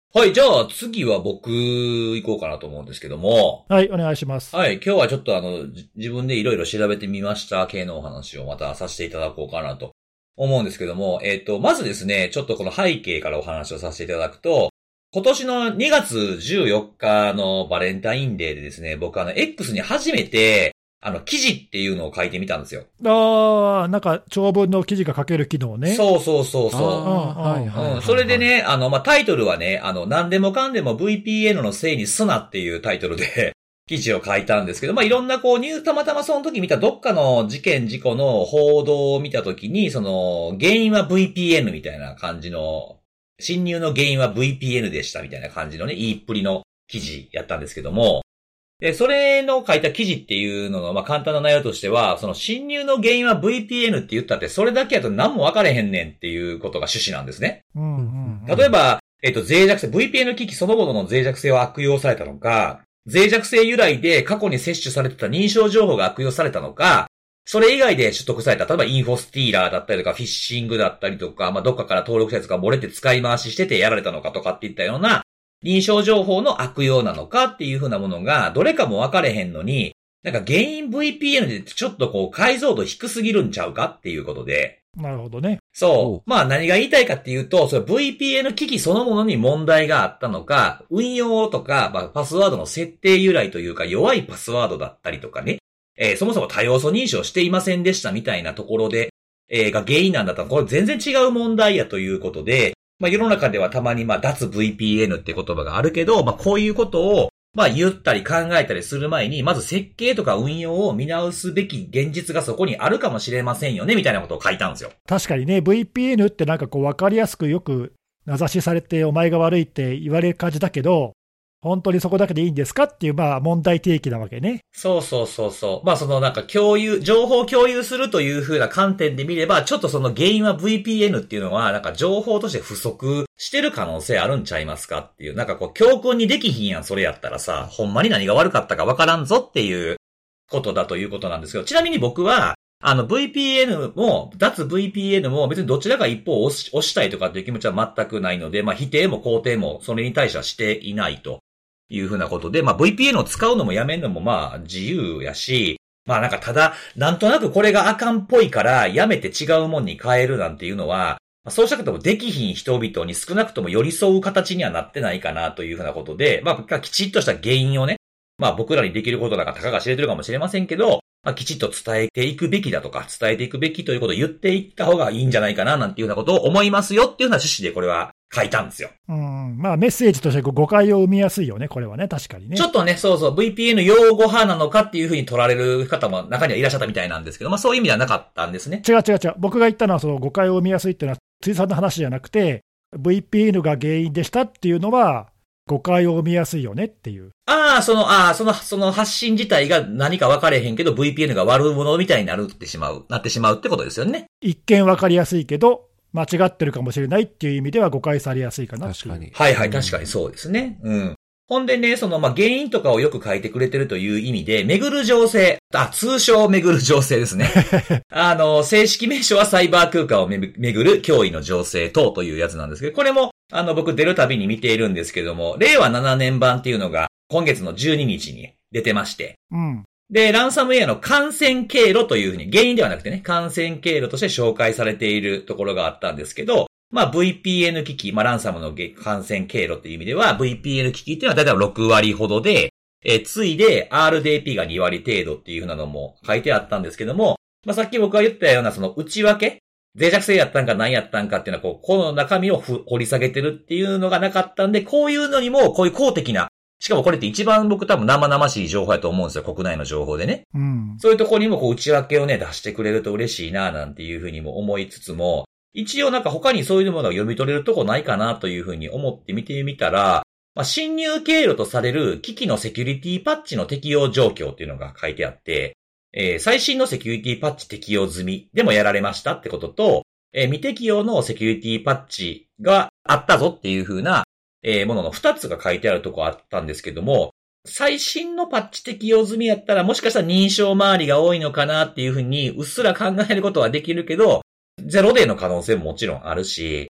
はい、じゃあ次は僕行こうかなと思うんですけども。 はい、お願いします。 はい、今日はちょっと自分でいろいろ調べてみました系のお話をまたさせていただこうかなと思うんですけども、まずですね、ちょっとこの背景からお話をさせていただくと、今年の2月14日のバレンタインデーでですね、僕X に初めて、記事っていうのを書いてみたんですよ。 ああ、なんか長文の記事が書ける機能ね。 そうそうそうそう。それでね、タイトルはね、何でもかんでも VPN のせいにすなっていうタイトルで記事を書いたんですけど、いろんなたまたまその時見たどっかの事故の報道を見た時に、原因は VPN みたいな感じの、侵入の原因は VPN でしたみたいな感じのね、言いっぷりの記事やったんですけども、で、それの書いた記事っていうのの、簡単な内容としては、侵入の原因は VPN って言ったって、それだけやと何も分かれへんねんっていうことが趣旨なんですね。例えば、脆弱性、VPN 機器そのものの脆弱性を悪用されたのか、脆弱性由来で過去に摂取されてた認証情報が悪用されたのか、それ以外で取得された、例えばインフォスティーラーだったりとか、フィッシングだったりとか、どっかから登録したやつが漏れて使い回ししててやられたのかとかっていったような、認証情報の悪用なのかっていう風なものが、どれかも分かれへんのに、なんか原因 VPN でちょっと解像度低すぎるんちゃうかっていうことで。 なるほどね。 そう。何が言いたいかっていうと、それ VPN 機器そのものに問題があったのか、運用とか、パスワードの設定由来というか、弱いパスワードだったりとかね、そもそも多要素認証していませんでしたみたいなところで、が原因なんだったら、これ全然違う問題やということで、世の中ではたまに脱 VPN って言葉があるけど、こういうことを言ったり考えたりする前に、まず設計とか運用を見直すべき現実がそこにあるかもしれませんよね、みたいなことを書いたんですよ。 確かにね、VPN ってなんか分かりやすくよく名指しされてお前が悪いって言われる感じだけど、本当にそこだけでいいんですかっていう、問題提起なわけね。 そうそうそうそう。なんか情報共有するという風な観点で見れば、ちょっとその原因は VPN っていうのは、なんか情報として不足してる可能性あるんちゃいますかっていう、なんか教訓にできひんやん、それやったらさ、ほんまに何が悪かったかわからんぞっていうことだということなんですけど、ちなみに僕は、VPN も、脱 VPN も別にどちらか一方を押したいとかっていう気持ちは全くないので、否定も肯定もそれに対してはしていないと。いうふうなことで、VPN を使うのもやめるのも自由やし、なんかただ、なんとなくこれがあかんっぽいからやめて違うもんに変えるなんていうのは、そうしたこともできひん人々に少なくとも寄り添う形にはなってないかなというふうなことで、きちっとした原因をね、僕らにできることなんかたかが知れてるかもしれませんけど、きちっと伝えていくべきだとか、伝えていくべきということを言っていった方がいいんじゃないかななんていうふうなことを思いますよっていうような趣旨でこれは書いたんですよ。 メッセージとして誤解を生みやすいよね、これはね、確かにね。 ちょっとね、そうそう、VPN 擁護派なのかっていうふうに取られる方も中にはいらっしゃったみたいなんですけど、そういう意味ではなかったんですね。 違う。僕が言ったのは、その誤解を生みやすいっていうのは、辻さんの話じゃなくて、VPN が原因でしたっていうのは、誤解を生みやすいよねっていう。 その発信自体が何か分かれへんけど、VPN が悪者みたいになってしまうってことですよね。 一見分かりやすいけど、間違ってるかもしれないっていう意味では誤解されやすいかなっていう。 確かに。 はいはい、確かにそうですね。うん。ほんでね、原因とかをよく書いてくれてるという意味で、巡る情勢。通称巡る情勢ですね。正式名称はサイバー空間を巡る脅威の情勢等というやつなんですけど、これも、僕出るたびに見ているんですけども、令和7年版っていうのが今月の12日に出てまして。 うん。 で、ランサムウェアの感染経路というふうに、原因ではなくてね、感染経路として紹介されているところがあったんですけど、VPN 機器、ランサムの感染経路という意味では、VPN 機器っていうのはだいたい6割ほどで、次いで RDP が2割程度っていうふうなのも書いてあったんですけども、さっき僕が言ったようなその内訳、脆弱性やったんか何やったんかっていうのはこの中身を掘り下げてるっていうのがなかったんで、こういうのにもこういう公的な、しかもこれって一番僕多分生々しい情報やと思うんですよ、国内の情報でね。 うん。 そういうところにも内訳をね、出してくれると嬉しいななんていうふうにも思いつつも、一応なんか他にそういうものを読み取れるとこないかなというふうに思って見てみたら、侵入経路とされる機器のセキュリティパッチの適用状況っていうのが書いてあって、最新のセキュリティパッチ適用済みでもやられましたってことと、未適用のセキュリティパッチがあったぞっていうふうな、ものの2つが書いてあるとこあったんですけども、最新のパッチ適用済みやったらもしかしたら認証周りが多いのかなっていうふうにうっすら考えることはできるけど、ゼロデーの可能性ももちろんあるし、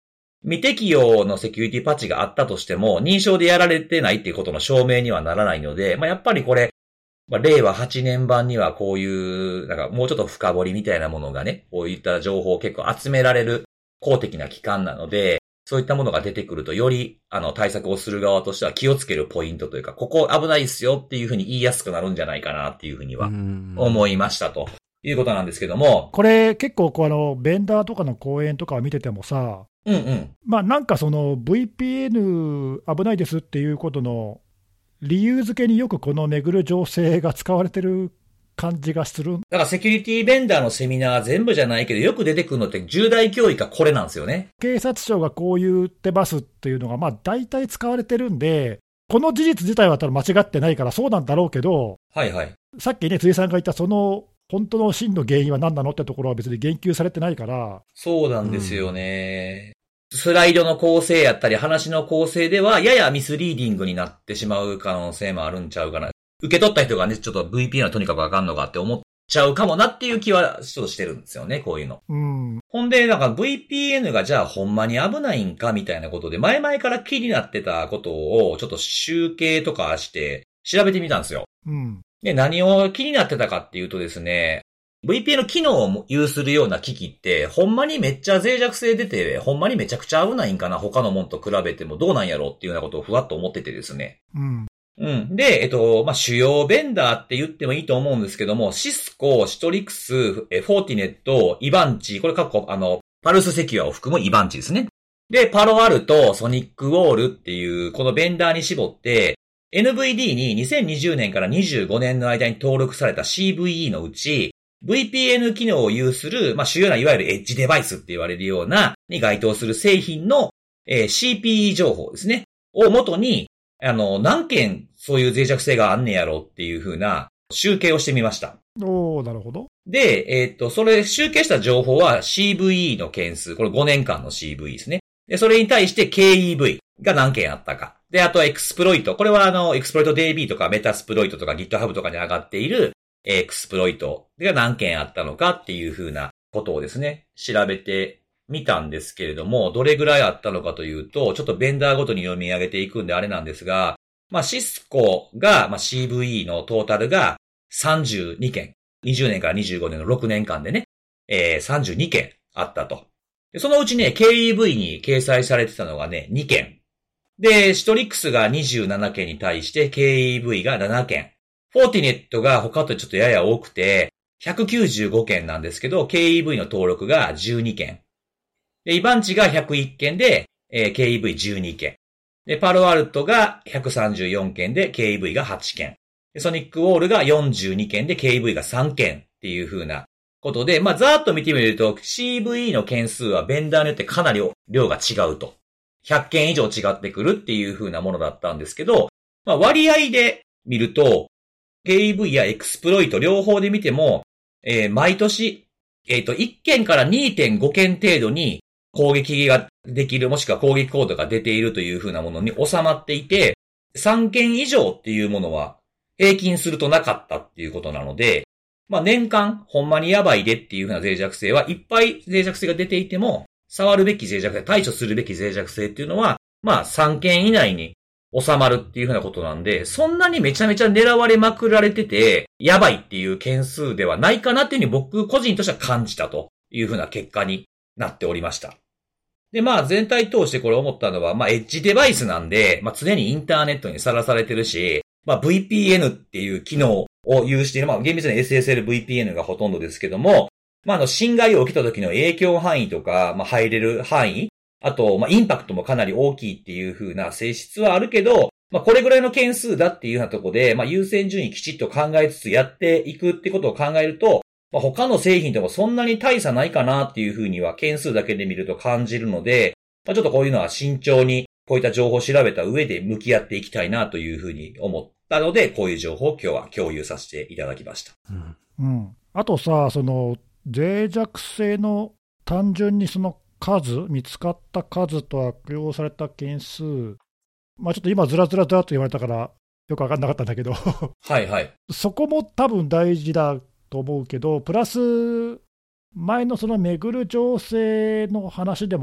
未適用のセキュリティパッチがあったとしても、認証でやられてないっていうことの証明にはならないので、やっぱりこれ、令和8年版にはこういう、なんかもうちょっと深掘りみたいなものがね、こういった情報を結構集められる公的な機関なので、そういったものが出てくると、より、対策をする側としては気をつけるポイントというか、ここ危ないっすよっていうふうに言いやすくなるんじゃないかなっていうふうには思いましたということなんですけども。 これ結構ベンダーとかの講演とかを見ててもさ、なんかその VPN 危ないですっていうことの理由付けによくこのめぐる情勢が使われてる感じがする。 だからセキュリティベンダーのセミナー全部じゃないけど、よく出てくるのって重大脅威がこれなんですよね。 警察庁がこう言ってますっていうのが大体使われてるんで、この事実自体は間違ってないからそうなんだろうけど、 はいはい。 さっきね、辻さんが言ったその本当の真の原因は何なのってところは別に言及されてないから。 そうなんですよね。スライドの構成やったり話の構成ではややミスリーディングになってしまう可能性もあるんちゃうかな。受け取った人がね、ちょっと VPN はとにかくあかんのかって思っちゃうかもなっていう気はちょっとしてるんですよね、こういうの。ほんで、VPN がじゃあほんまに危ないんかみたいなことで、前々から気になってたことをちょっと集計とかして調べてみたんですよ。で、何を気になってたかっていうとですね、VPN 機能を有するような機器って、ほんまにめっちゃ脆弱性出て、ほんまにめちゃくちゃ危ないんかな、他のもんと比べてもどうなんやろうっていうようなことをふわっと思っててですね。で、主要ベンダーって言ってもいいと思うんですけども、シスコ、シトリクス、フォーティネット、イバンチ、これパルスセキュアを含むイバンチですね。で、パロアルト、ソニックウォールっていう、このベンダーに絞って、NVD に2020年から25年の間に登録された CVE のうち、VPN 機能を有する、主要ないわゆるエッジデバイスって言われるような、に該当する製品の、CPE 情報ですね。を元に、何件そういう脆弱性があんねやろっていう風な集計をしてみました。 なるほど。 で、それ集計した情報は CVE の件数、これ5年間の CVE ですね。で、それに対して KEV が何件あったか。で、あとエクスプロイト。これはエクスプロイト DB とかメタスプロイトとか GitHub とかに上がっているエクスプロイトが何件あったのかっていう風なことをですね、調べてみたんですけれども、どれぐらいあったのかというと、ちょっとベンダーごとに読み上げていくんであれなんですが、シスコが、CVE のトータルが32件。20年から25年の6年間でね、32件あったと。そのうちね、KEV に掲載されてたのがね、2件。で、シトリックスが27件に対して KEV が7件。フォーティネットが他とちょっとやや多くて、195件なんですけど、KEV の登録が12件。で、イバンチが101件で、KEV12 件。で、パロアルトが134件で KEV が8件。で、ソニックウォールが42件で KEV が3件っていう風なことで、ざーっと見てみると CVE の件数はベンダーによってかなり量が違うと。100件以上違ってくるっていう風なものだったんですけど、割合で見ると、KEV やエクスプロイト両方で見ても、毎年、1件から 2.5 件程度に攻撃ができる、もしくは攻撃コードが出ているという風なものに収まっていて、3件以上っていうものは平均するとなかったっていうことなので、年間ほんまにやばいでっていう風な脆弱性はいっぱい脆弱性が出ていても、触るべき脆弱性、対処するべき脆弱性っていうのは、3件以内に収まるっていう風なことなんで、そんなにめちゃめちゃ狙われまくられてて、やばいっていう件数ではないかなっていう風に僕個人としては感じたという風な結果になっておりました。で、全体通してこれ思ったのは、エッジデバイスなんで、常にインターネットにさらされてるし、VPN っていう機能を有している、厳密に SSL-VPN がほとんどですけども、侵害を受けた時の影響範囲とか、入れる範囲、あと、インパクトもかなり大きいっていう風な性質はあるけど、これぐらいの件数だっていうようなところで、優先順位きちっと考えつつやっていくってことを考えると、他の製品でもそんなに大差ないかなっていう風には件数だけで見ると感じるので、ちょっとこういうのは慎重にこういった情報を調べた上で向き合っていきたいなという風に思ったので、こういう情報を今日は共有させていただきました。 あとさ、その脆弱性の単純にその数、見つかった数と悪用された件数、ちょっと今ずらずらと言われたからよく分かんなかったんだけどはいはい。 そこも多分大事だと思うけど、プラス前のそのめぐる情勢の話でも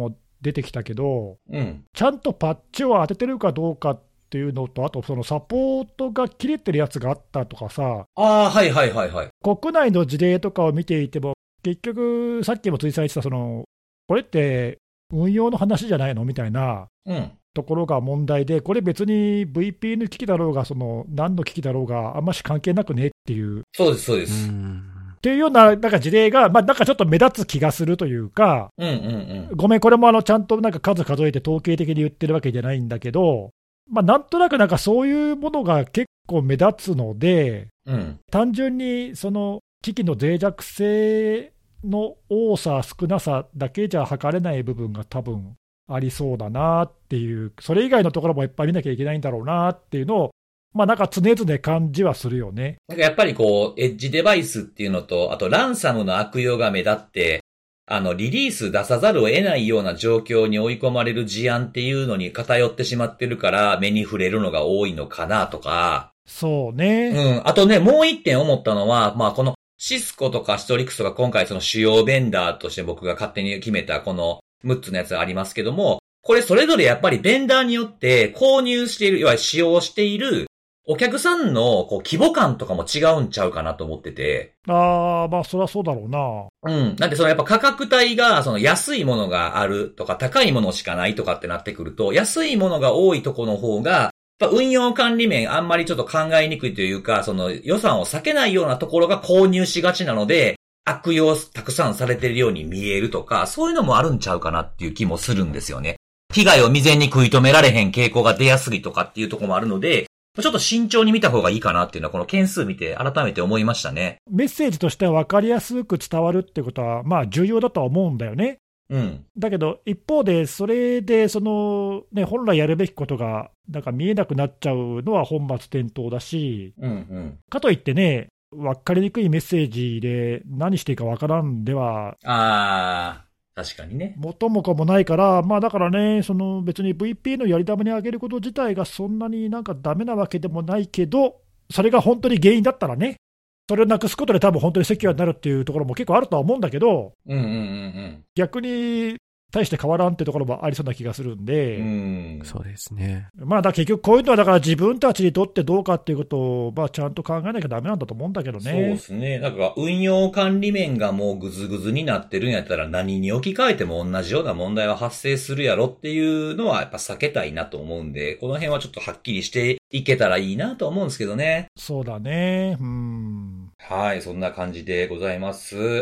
出てきたけど、 うん、 ちゃんとパッチを当ててるかどうかっていうのと、あとそのサポートが切れてるやつがあったとかさ、 はいはいはいはい。 国内の事例とかを見ていても、結局、さっきも追載したこれって運用の話じゃないのみたいなところが問題で、これ別に VPN 機器だろうが、何の機器だろうが、あんまし関係なくねっていう。 そうです、そうです。 っていうような、なんか事例が、なんかちょっと目立つ気がするというか、ごめん、これもちゃんとなんか数数えて統計的に言ってるわけじゃないんだけど、なんとなくなんかそういうものが結構目立つので、単純にその機器の脆弱性の多さ、少なさだけじゃ測れない部分が多分ありそうだなっていう、それ以外のところもやっぱり見なきゃいけないんだろうなっていうのを、なんか常々感じはするよね。 なんかやっぱりこう、エッジデバイスっていうのと、あとランサムの悪用が目立って、リリース出さざるを得ないような状況に追い込まれる事案っていうのに偏ってしまってるから目に触れるのが多いのかなとか。 そうね。 あとね、もう一点思ったのは、このシスコとかシトリックスとか今回その主要ベンダーとして僕が勝手に決めたこの6つのやつがありますけども、これそれぞれやっぱりベンダーによって購入している、いわゆる使用しているお客さんの規模感とかも違うんちゃうかなと思ってて。 そりゃそうだろうな。 なんでやっぱ価格帯が安いものがあるとか高いものしかないとかってなってくると、安いものが多いところの方が、運用管理面あんまりちょっと考えにくいというか、予算を避けないようなところが購入しがちなので、悪用たくさんされてるように見えるとか、そういうのもあるんちゃうかなっていう気もするんですよね。被害を未然に食い止められへん傾向が出やすいとかっていうところもあるので、ちょっと慎重に見た方がいいかなっていうのはこの件数見て改めて思いましたね。 メッセージとしては分かりやすく伝わるってことは重要だとは思うんだよね。だけど一方でそれで本来やるべきことがなんか見えなくなっちゃうのは本末転倒だし、かといってね、分かりにくいメッセージで何していいか分からんでは確かにね。 元も子もないから、だからね、別に VPN をやり玉に上げること自体がそんなになんかダメなわけでもないけど、それが本当に原因だったらね、それをなくすことで多分本当にセキュアになるっていうところも結構あるとは思うんだけど、逆に大して変わらんってところもありそうな気がするんで、 そうですね。 だ結局こういうのはだから自分たちにとってどうかっていうことをちゃんと考えなきゃダメなんだと思うんだけどね。 そうですね。なんか運用管理面がもうぐずぐずになってるんやったら何に置き換えても同じような問題は発生するやろっていうのはやっぱ避けたいなと思うんで、この辺はちょっとはっきりしていけたらいいなと思うんですけどね。 そうだね。 はい、そんな感じでございます。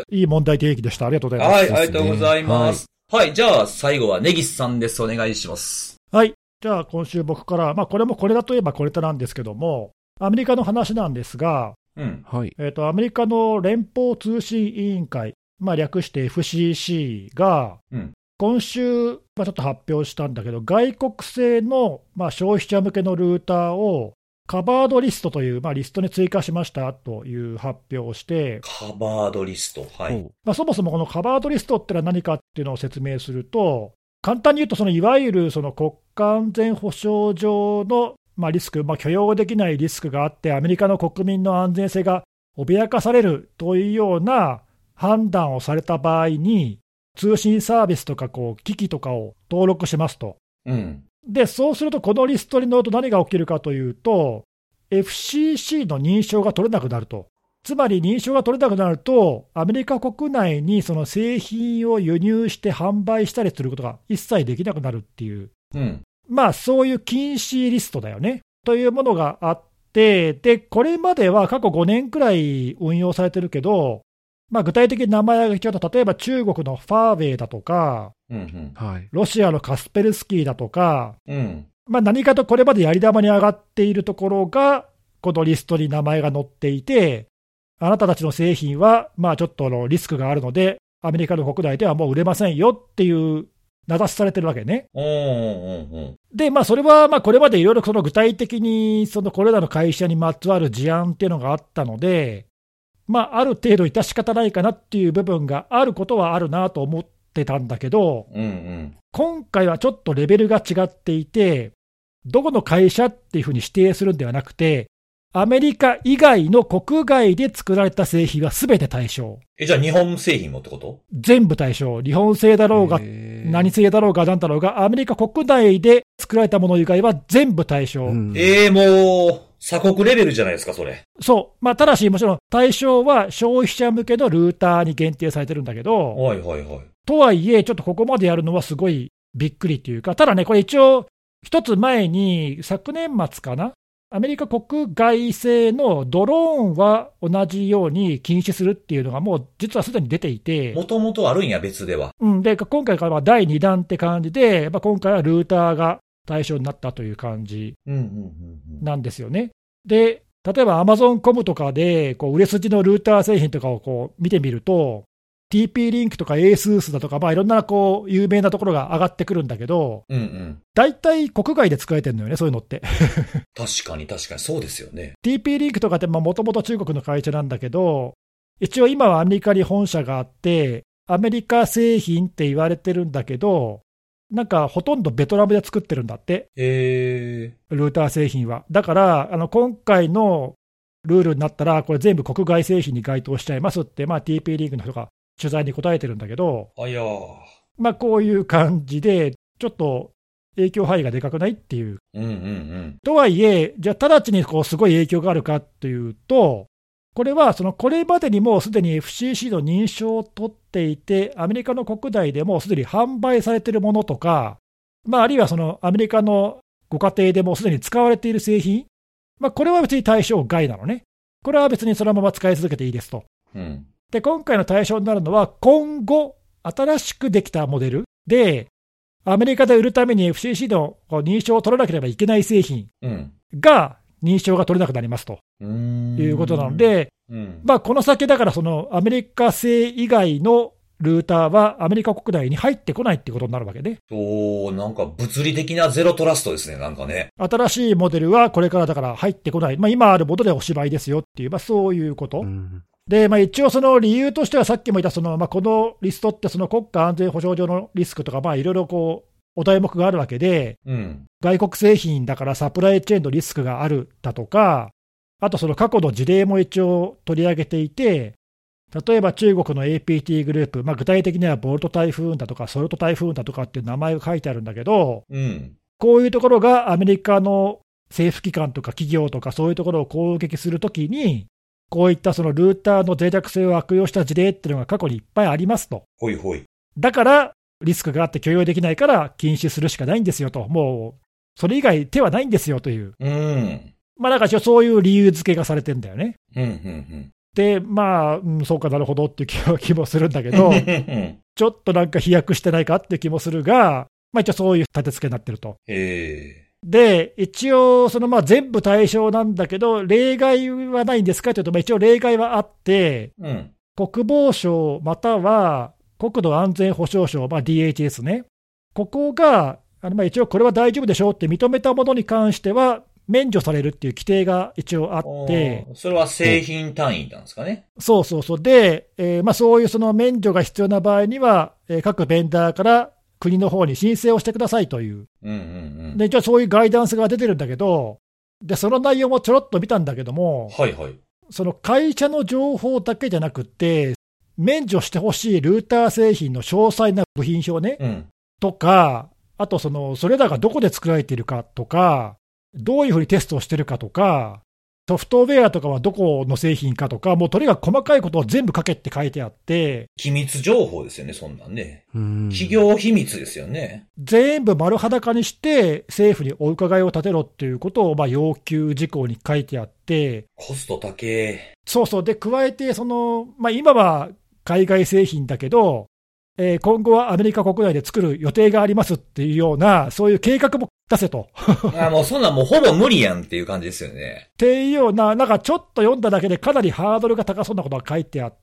いい問題提起でした。ありがとうございます。 はい、ありがとうございます。はい、じゃあ最後はネギスさんです。お願いします。 はい、じゃあ今週僕から、これもこれだといえばこれとなんですけども、アメリカの話なんですが、アメリカの連邦通信委員会、略して FCC が、今週、ちょっと発表したんだけど、外国製の、消費者向けのルーターをカバードリストという、リストに追加しましたという発表をして、 カバードリスト、はい。 そもそもこのカバードリストってのは何かっていうのを説明すると、簡単に言うと、いわゆる国家安全保障上の、リスク、許容できないリスクがあって、アメリカの国民の安全性が脅かされるというような判断をされた場合に、通信サービスとか機器とかを登録しますと。で、そうすると、このリストに載ると何が起きるかというと、FCC の認証が取れなくなると。つまり認証が取れなくなると、アメリカ国内にその製品を輸入して販売したりすることが一切できなくなるっていう、そういう禁止リストだよね。というものがあって、で、これまでは過去5年くらい運用されてるけど、具体的に名前が挙げると、例えば中国のファーウェイだとか、ロシアのカスペルスキーだとか、何かとこれまでやり玉に上がっているところが、このリストに名前が載っていて、あなたたちの製品は、ちょっとリスクがあるので、アメリカの国内ではもう売れませんよっていう名指しされてるわけね。で、それはこれまでいろいろ具体的にこれらの会社にまつわる事案っていうのがあったので、ある程度致し方ないかなっていう部分があることはあるなと思ってたんだけど、今回はちょっとレベルが違っていて、どこの会社っていうふうに指定するんではなくて、 アメリカ以外の国外で作られた製品は全て対象。 じゃあ日本製品もってこと？ 全部対象。日本製だろうが、何製だろうが何だろうが、アメリカ国内で作られたもの以外は全部対象。 もう、鎖国レベルじゃないですか、それ。 そう。ただし、もちろん対象は消費者向けのルーターに限定されてるんだけど、 はいはいはい。 とはいえ、ちょっとここまでやるのはすごいびっくりっていうか、ただね、これ一応、一つ前に、昨年末かな、アメリカ国外製のドローンは同じように禁止するっていうのがもう実はすでに出ていて。 もともとあるんや、別では。 で、今回からは第2弾って感じで、今回はルーターが対象になったという感じなんですよね。で、例えば Amazon.com とかで、売れ筋のルーター製品とかを見てみると、TP リンクとか ASUS だとか、いろんな有名なところが上がってくるんだけど、大体国外で使えてるのよね、そういうのって。 確かにそうですよね。 TP リンクとかってもともと中国の会社なんだけど、一応今はアメリカに本社があって、アメリカ製品って言われてるんだけど、なんかほとんどベトナムで作ってるんだって、ルーター製品は。だから今回のルールになったら、これ全部国外製品に該当しちゃいますって、TP リンクの人が取材に答えてるんだけど、こういう感じで、ちょっと影響範囲がでかくないっていう。とはいえ、じゃあ直ちにすごい影響があるかというと、これはこれまでにもすでに FCC の認証を取っていて、アメリカの国内でもすでに販売されているものとか、あるいはアメリカのご家庭でもすでに使われている製品、これは別に対象外なのね。これは別にそのまま使い続けていいですと。で、今回の対象になるのは、今後、新しくできたモデルで、アメリカで売るために FCC の認証を取らなければいけない製品が認証が取れなくなりますということなので、この先、だからアメリカ製以外のルーターはアメリカ国内に入ってこないってことになるわけね。 なんか物理的なゼロトラストですね、なんかね。 新しいモデルはこれからだから入ってこない。今あるものでおしまいですよっていう、そういうこと。で、一応その理由としてはさっきも言ったこのリストって国家安全保障上のリスクとかいろいろお題目があるわけで、外国製品だからサプライチェーンのリスクがあるだとか、あと過去の事例も一応取り上げていて、例えば中国の APT グループ、具体的にはボルト台風だとかソルト台風だとかっていう名前が書いてあるんだけど、こういうところがアメリカの政府機関とか企業とかそういうところを攻撃するときに、こういったルーターの脆弱性を悪用した事例っていうのが過去にいっぱいありますと。だからリスクがあって許容できないから禁止するしかないんですよと。もうそれ以外手はないんですよという。なんかそういう理由付けがされてんだよね。で、そうかなるほどっていう気もするんだけど、ちょっとなんか飛躍してないかっていう気もするが、一応そういう立て付けになってると。で、一応全部対象なんだけど、例外はないんですかというと、一応例外はあって、国防省または国土安全保障省、DHS ね、ここが一応これは大丈夫でしょうって認めたものに関しては、免除されるっていう規定が一応あって、 それは製品単位なんですかね。 そう。で、そういう免除が必要な場合には、各ベンダーから国の方に申請をしてくださいという。で、一応そういうガイダンスが出てるんだけど、で、その内容もちょろっと見たんだけども、その会社の情報だけじゃなくって、免除してほしいルーター製品の詳細な部品表ね、とか、あとそれらがどこで作られているかとか、どういうふうにテストをしてるかとか、ソフトウェアとかはどこの製品かとか、もうとにかく細かいことを全部書けって書いてあって、 機密情報ですよね、そんなんね。企業秘密ですよね。 全部丸裸にして政府にお伺いを立てろっていうことを要求事項に書いてあって、 コスト高え。 そうで、加えて今は海外製品だけど、今後はアメリカ国内で作る予定がありますっていうような、そういう計画も出せと。 もうそんなんもうほぼ無理やんっていう感じですよね。 っていうような、なんかちょっと読んだだけでかなりハードルが高そうなことが書いてあって、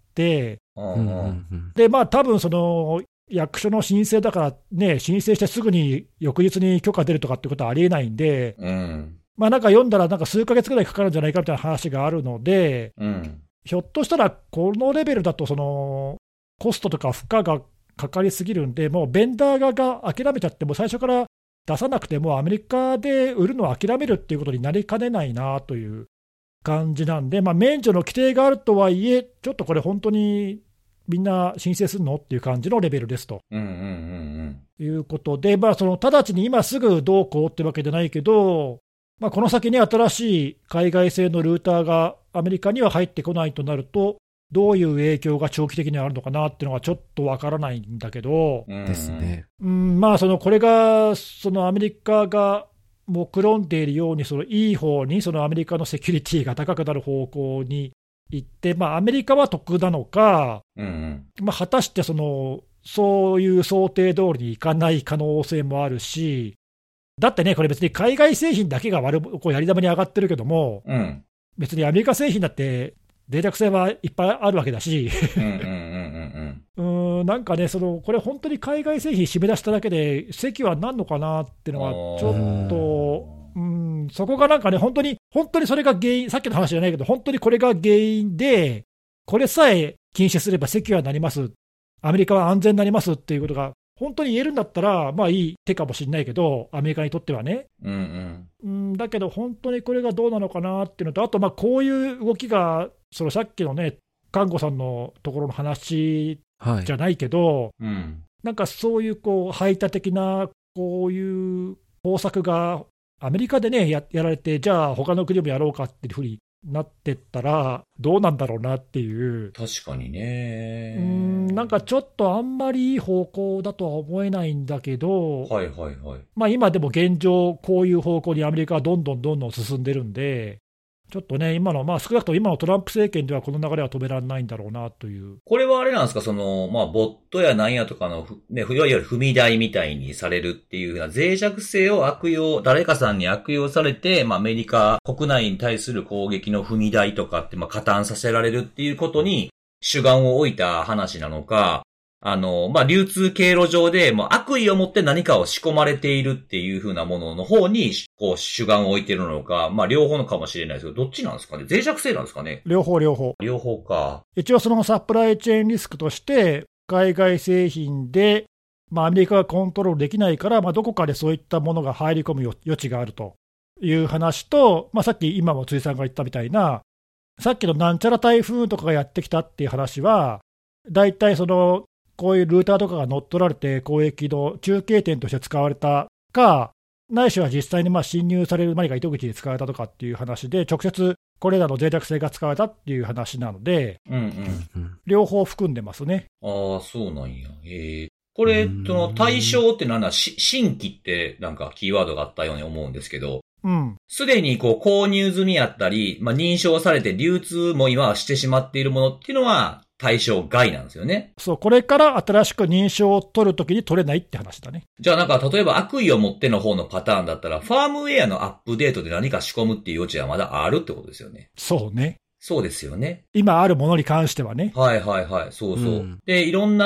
で、多分役所の申請だからね、申請してすぐに翌日に許可出るとかってことはありえないんで、なんか読んだらなんか数ヶ月ぐらいかかるんじゃないかみたいな話があるので、ひょっとしたらこのレベルだとコストとか負荷がかかりすぎるんで、もうベンダー側が諦めちゃって、も最初から出さなくてもアメリカで売るのを諦めるっていうことになりかねないなという感じなんで、免除の規定があるとはいえ、ちょっとこれ、本当にみんな申請するのっていう感じのレベルですと。いうことで、その直ちに今すぐどうこうってわけじゃないけど、この先に新しい海外製のルーターがアメリカには入ってこないとなると、どういう影響が長期的にあるのかなっていうのがちょっとわからないんだけど、 ですね。 これが、そのアメリカが目論んでいるように、いい方に、そのアメリカのセキュリティが高くなる方向に行って、アメリカは得なのか、果たしてそういう想定通りにいかない可能性もあるし、だってね、これ別に海外製品だけがやり玉に上がってるけども、別にアメリカ製品だって脆弱性はいっぱいあるわけだし、なんかね、これ本当に海外製品締め出しただけで、席はなんのかなっていうのは、ちょっと、そこがなんかね、本当にそれが原因、さっきの話じゃないけど、本当にこれが原因で、これさえ禁止すればセキュアになります、アメリカは安全になりますっていうことが、本当に言えるんだったら、いい手かもしれないけど、アメリカにとってはね。だけど、本当にこれがどうなのかなっていうのと、あと、こういう動きが、さっきのね、看護さんのところの話じゃないけど、なんかそういう排他的な、こういう方策がアメリカでね、やられて、じゃあ、他の国もやろうかっていうふうになってったら、どうなんだろうなっていう。 確かにね。 なんかちょっとあんまりいい方向だとは思えないんだけど、今でも現状、こういう方向にアメリカはどんどん進んでるんで、ちょっとね、少なくとも今のトランプ政権ではこの流れは止められないんだろうなという。 これはあれなんですか、ボットやなんやとかの、ね、いわゆる踏み台みたいにされるっていうような脆弱性を誰かさんに悪用されて、アメリカ国内に対する攻撃の踏み台とかって、加担させられるっていうことに主眼を置いた話なのか、流通経路上で、悪意を持って何かを仕込まれているっていう風なものの方に、主眼を置いているのか、両方のかもしれないですけど、どっちなんですかね？脆弱性なんですかね？ 両方。 両方か。 一応そのサプライチェーンリスクとして、海外製品で、アメリカがコントロールできないから、どこかでそういったものが入り込む余地があるという話と、さっき今も辻さんが言ったみたいな、さっきのなんちゃら台風とかがやってきたっていう話は、大体こういうルーターとかが乗っ取られて攻撃の中継点として使われたか、ないしは実際に侵入される何か糸口で使われたとかっていう話で、直接これらの脆弱性が使われたっていう話なので、両方含んでますね。 ああ、そうなんや。これ、対象ってなんだ、新規ってなんかキーワードがあったように思うんですけど、すでに購入済みやったり、認証されて流通も今はしてしまっているものっていうのは対象外なんですよね。 そう、これから新しく認証を取るときに取れないって話だね。 じゃあなんか例えば悪意を持っての方のパターンだったら、ファームウェアのアップデートで何か仕込むっていう余地はまだあるってことですよね。 そうね。 そうですよね。 今あるものに関してはね。 そう。で、いろんな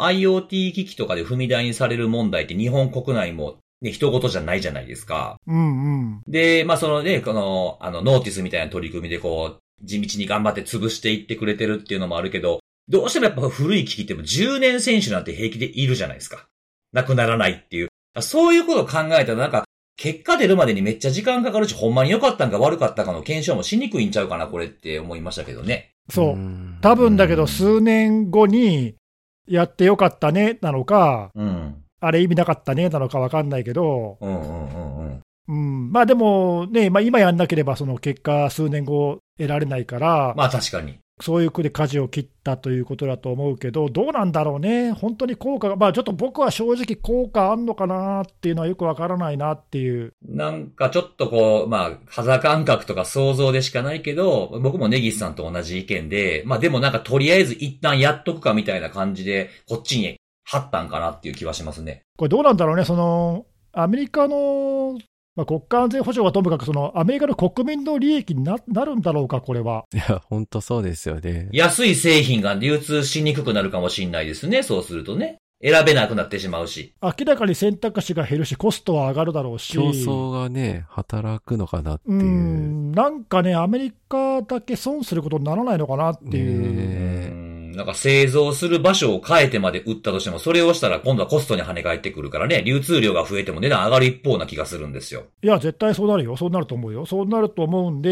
IoT 機器とかで踏み台にされる問題って日本国内もね、人事じゃないじゃないですか。で、ノーティスみたいな取り組みで地道に頑張って潰していってくれてるっていうのもあるけど、どうしてもやっぱ古い機器っても10年選手なんて平気でいるじゃないですか。なくならないっていう。そういうことを考えたらなんか、結果出るまでにめっちゃ時間かかるし、ほんまに良かったんか悪かったかの検証もしにくいんちゃうかな、これって思いましたけどね。 そう。多分だけど数年後にやってよかったね、なのか、あれ意味なかったね、なのかわかんないけど、でもね、今やんなければその結果数年後得られないから、 確かに。 そういう句で舵を切ったということだと思うけど、どうなんだろうね、本当に効果が、ちょっと僕は正直、効果あんのかなっていうのはよくわからないなっていう。 なんかちょっと肌感覚とか想像でしかないけど、僕も根岸さんと同じ意見で、でもなんかとりあえず一旦やっとくかみたいな感じで、こっちに張ったんかなっていう気はしますね。 これどうなんだろうね、アメリカの、国家安全保障はともかくアメリカの国民の利益に なるんだろうか、これは。 いや、本当そうですよね。 安い製品が流通しにくくなるかもしれないですね、そうするとね。選べなくなってしまうし。 明らかに選択肢が減るし、コストは上がるだろうし。 競争がね、働くのかなっていう。 なんかね、アメリカだけ損することにならないのかなっていう。 なんか製造する場所を変えてまで売ったとしても、それをしたら今度はコストに跳ね返ってくるからね、流通量が増えても値段上がる一方な気がするんですよ。 いや、絶対そうなるよ。そうなると思うよ。そうなると思うんで、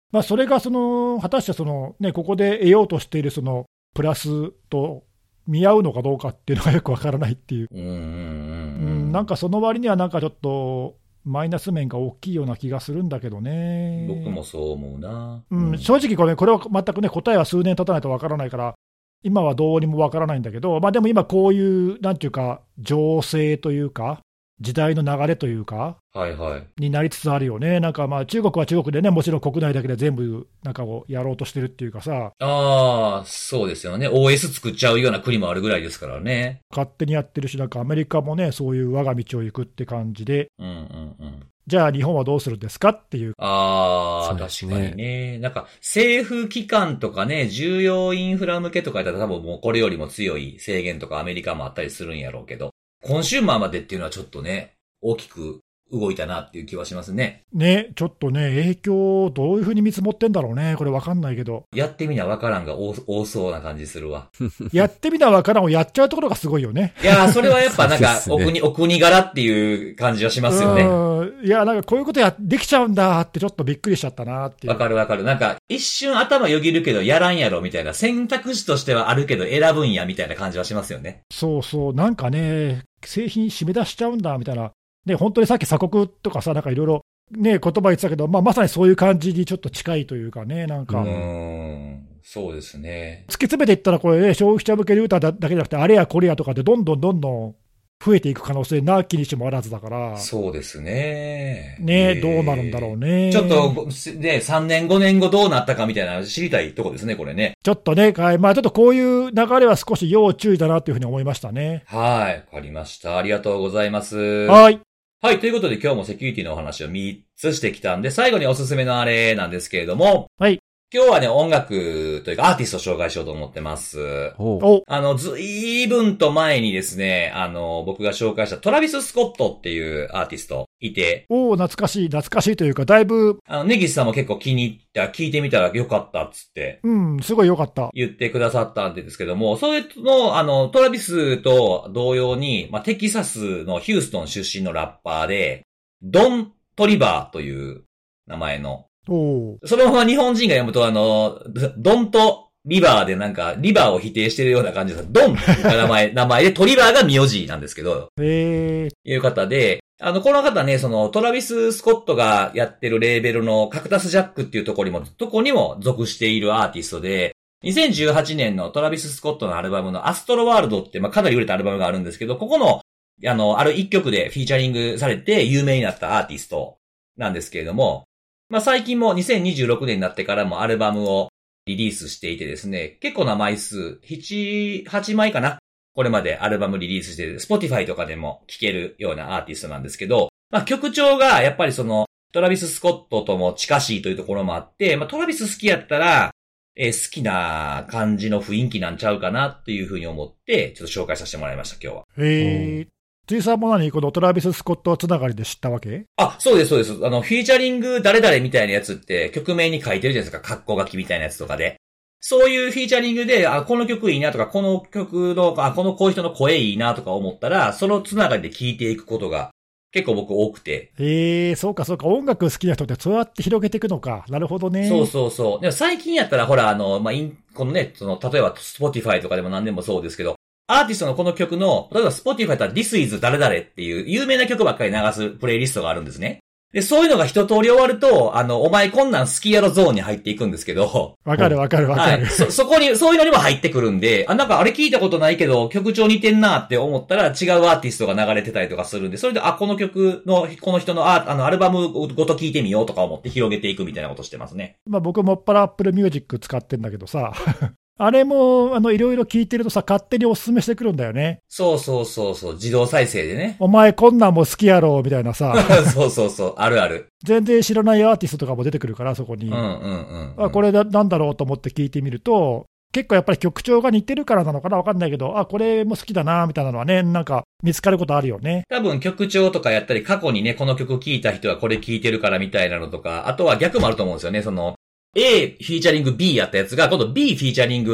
まあ、それが果たしてここで得ようとしているプラスと見合うのかどうかっていうのがよくわからないっていう、なんかその割にはなんかちょっとマイナス面が大きいような気がするんだけどね。 僕もそう思うな。 正直これは全くね、答えは数年経たないとわからないから、今はどうにもわからないんだけど、まあでも今こういう、なんていうか、情勢というか、時代の流れというか、 はいはい。 になりつつあるよね。なんかまあ中国は中国でね、もちろん国内だけで全部なんかをやろうとしてるっていうかさ。 ああ、そうですよね。OS 作っちゃうような国もあるぐらいですからね。 勝手にやってるし、なんかアメリカもね、そういう我が道を行くって感じで。じゃあ日本はどうするんですかっていう。 ああ、確かにね。なんか政府機関とかね、重要インフラ向けとかやったら多分もうこれよりも強い制限とかアメリカもあったりするんやろうけど、コンシューマーまでっていうのはちょっとね、大きく動いたなっていう気はしますね。 ね、ちょっとね、影響どういう風に見積もってんだろうね。これわかんないけど。 やってみなわからんが多そうな感じするわ。 やってみなわからんをやっちゃうところがすごいよね。 いやー、それはやっぱなんか、お国柄っていう感じはしますよね。 いや、なんかこういうことできちゃうんだってちょっとびっくりしちゃったなっていう。 わかる。なんか、一瞬頭よぎるけどやらんやろみたいな、選択肢としてはあるけど選ぶんやみたいな感じはしますよね。 そうそう、なんかね、製品締め出しちゃうんだみたいな。ね、本当にさっき鎖国とかさ、なんかいろいろね、言葉言ってたけど、まあ、まさにそういう感じにちょっと近いというかね、なんか。 そうですね。 突き詰めていったらこれね、消費者向けルーターだけじゃなくて、あれやこれやとかでどんどん増えていく可能性なきにしもあらずだから。 そうですね。 ね、どうなるんだろうね。 ちょっと、ね、3年5年後どうなったかみたいな知りたいとこですね、これね。 ちょっとね、まあちょっとこういう流れは少し要注意だなというふうに思いましたね。 はい、わかりました。ありがとうございます。 はい。 はい、ということで今日もセキュリティのお話を3つしてきたんで、最後におすすめのあれなんですけれども、 はい。 今日はね、音楽というかアーティストを紹介しようと思ってます。ずいぶんと前にですね、僕が紹介したトラビス・スコットっていうアーティストいて。 懐かしいというか、だいぶ。 ネギスさんも結構気に入った、聞いてみたらよかったっつって。 すごいよかった。 言ってくださったんですけども、それの、トラビスと同様に、テキサスのヒューストン出身のラッパーで、ドン・トリバーという名前の、そのまま日本人が読むとドンとリバーでなんか、リバーを否定してるような感じです。ドンが名前で、トリバーが名字なんですけど、いう方で、この方ね、トラビス・スコットがやってるレーベルのカクタス・ジャックっていうところにも属しているアーティストで、2018年のトラビス・スコットのアルバムのアストロワールドって、かなり売れたアルバムがあるんですけど、ここの、ある一曲でフィーチャリングされて有名になったアーティストなんですけれども、最近も2026年になってからもアルバムをリリースしていてですね、結構な枚数、7、8枚かな。これまでアルバムリリースして、Spotify とかでも聴けるようなアーティストなんですけど、曲調がやっぱりトラビス・スコットとも近しいというところもあって、トラビス好きやったら、好きな感じの雰囲気なんちゃうかなっていうふうに思って、ちょっと紹介させてもらいました、今日は。 辻さんもこのトラビス・スコットつながりで知ったわけ？ そうです。フィーチャリング誰々みたいなやつって曲名に書いてるじゃないですか、格好書きみたいなやつとかで。そういうフィーチャリングで、この曲いいなとか、この曲の、こういう人の声いいなとか思ったら、そのつながりで聞いていくことが結構僕多くて。 そうか。音楽好きな人ってそうやって広げていくのか。なるほどね。 そう。でも最近やったらほら、このね、例えば Spotify とかでも何でもそうですけど、アーティストのこの曲の、例えば Spotify だったら This is 誰々っていう有名な曲ばっかり流すプレイリストがあるんですね。で、そういうのが一通り終わると、お前こんなん好きやろゾーンに入っていくんですけど。 わかる。はい。 そこに、そういうのにも入ってくるんで、なんかあれ聞いたことないけど、曲調似てんなって思ったら違うアーティストが流れてたりとかするんで、それで、この曲の、この人のアルバムごと聞いてみようとか思って広げていくみたいなことしてますね。 僕もっぱら Apple Music 使ってんだけどさ。あれも、いろいろ聞いてるとさ、勝手におすすめしてくるんだよね。 そう。自動再生でね。 お前こんなんも好きやろ、みたいなさ。 そう。ある。 全然知らないアーティストとかも出てくるから、そこに。これなんだろうと思って聞いてみると、結構やっぱり曲調が似てるからなのかなわかんないけど、これも好きだな、みたいなのはね、なんか見つかることあるよね。 多分曲調とかやったり、過去にね、この曲聴いた人はこれ聴いてるからみたいなのとか、あとは逆もあると思うんですよね。A フィーチャリング B やったやつが、今度 B フィーチャリング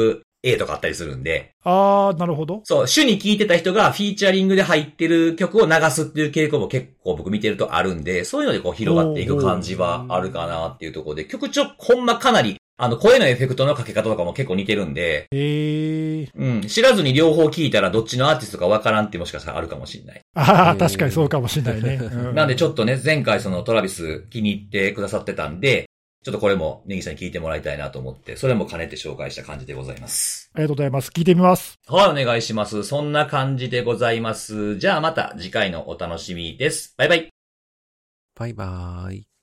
A とかあったりするんで。 あー、なるほど。 そう、主に聴いてた人がフィーチャリングで入ってる曲を流すっていう傾向も結構僕見てるとあるんで、そういうのでこう広がっていく感じはあるかなっていうところで、曲ほんまかなり、声のエフェクトのかけ方とかも結構似てるんで、うん、知らずに両方聴いたらどっちのアーティストかわからんってもしかしたらあるかもしれない。 ああ、確かにそうかもしれないね。 なんでちょっとね、前回そのトラビス気に入ってくださってたんで、ちょっとこれもネギさんに聞いてもらいたいなと思って、それも兼ねて紹介した感じでございます。 ありがとうございます。聞いてみます。 はい、お願いします。そんな感じでございます。じゃあまた次回のお楽しみです。バイバイ。 バイバーイ。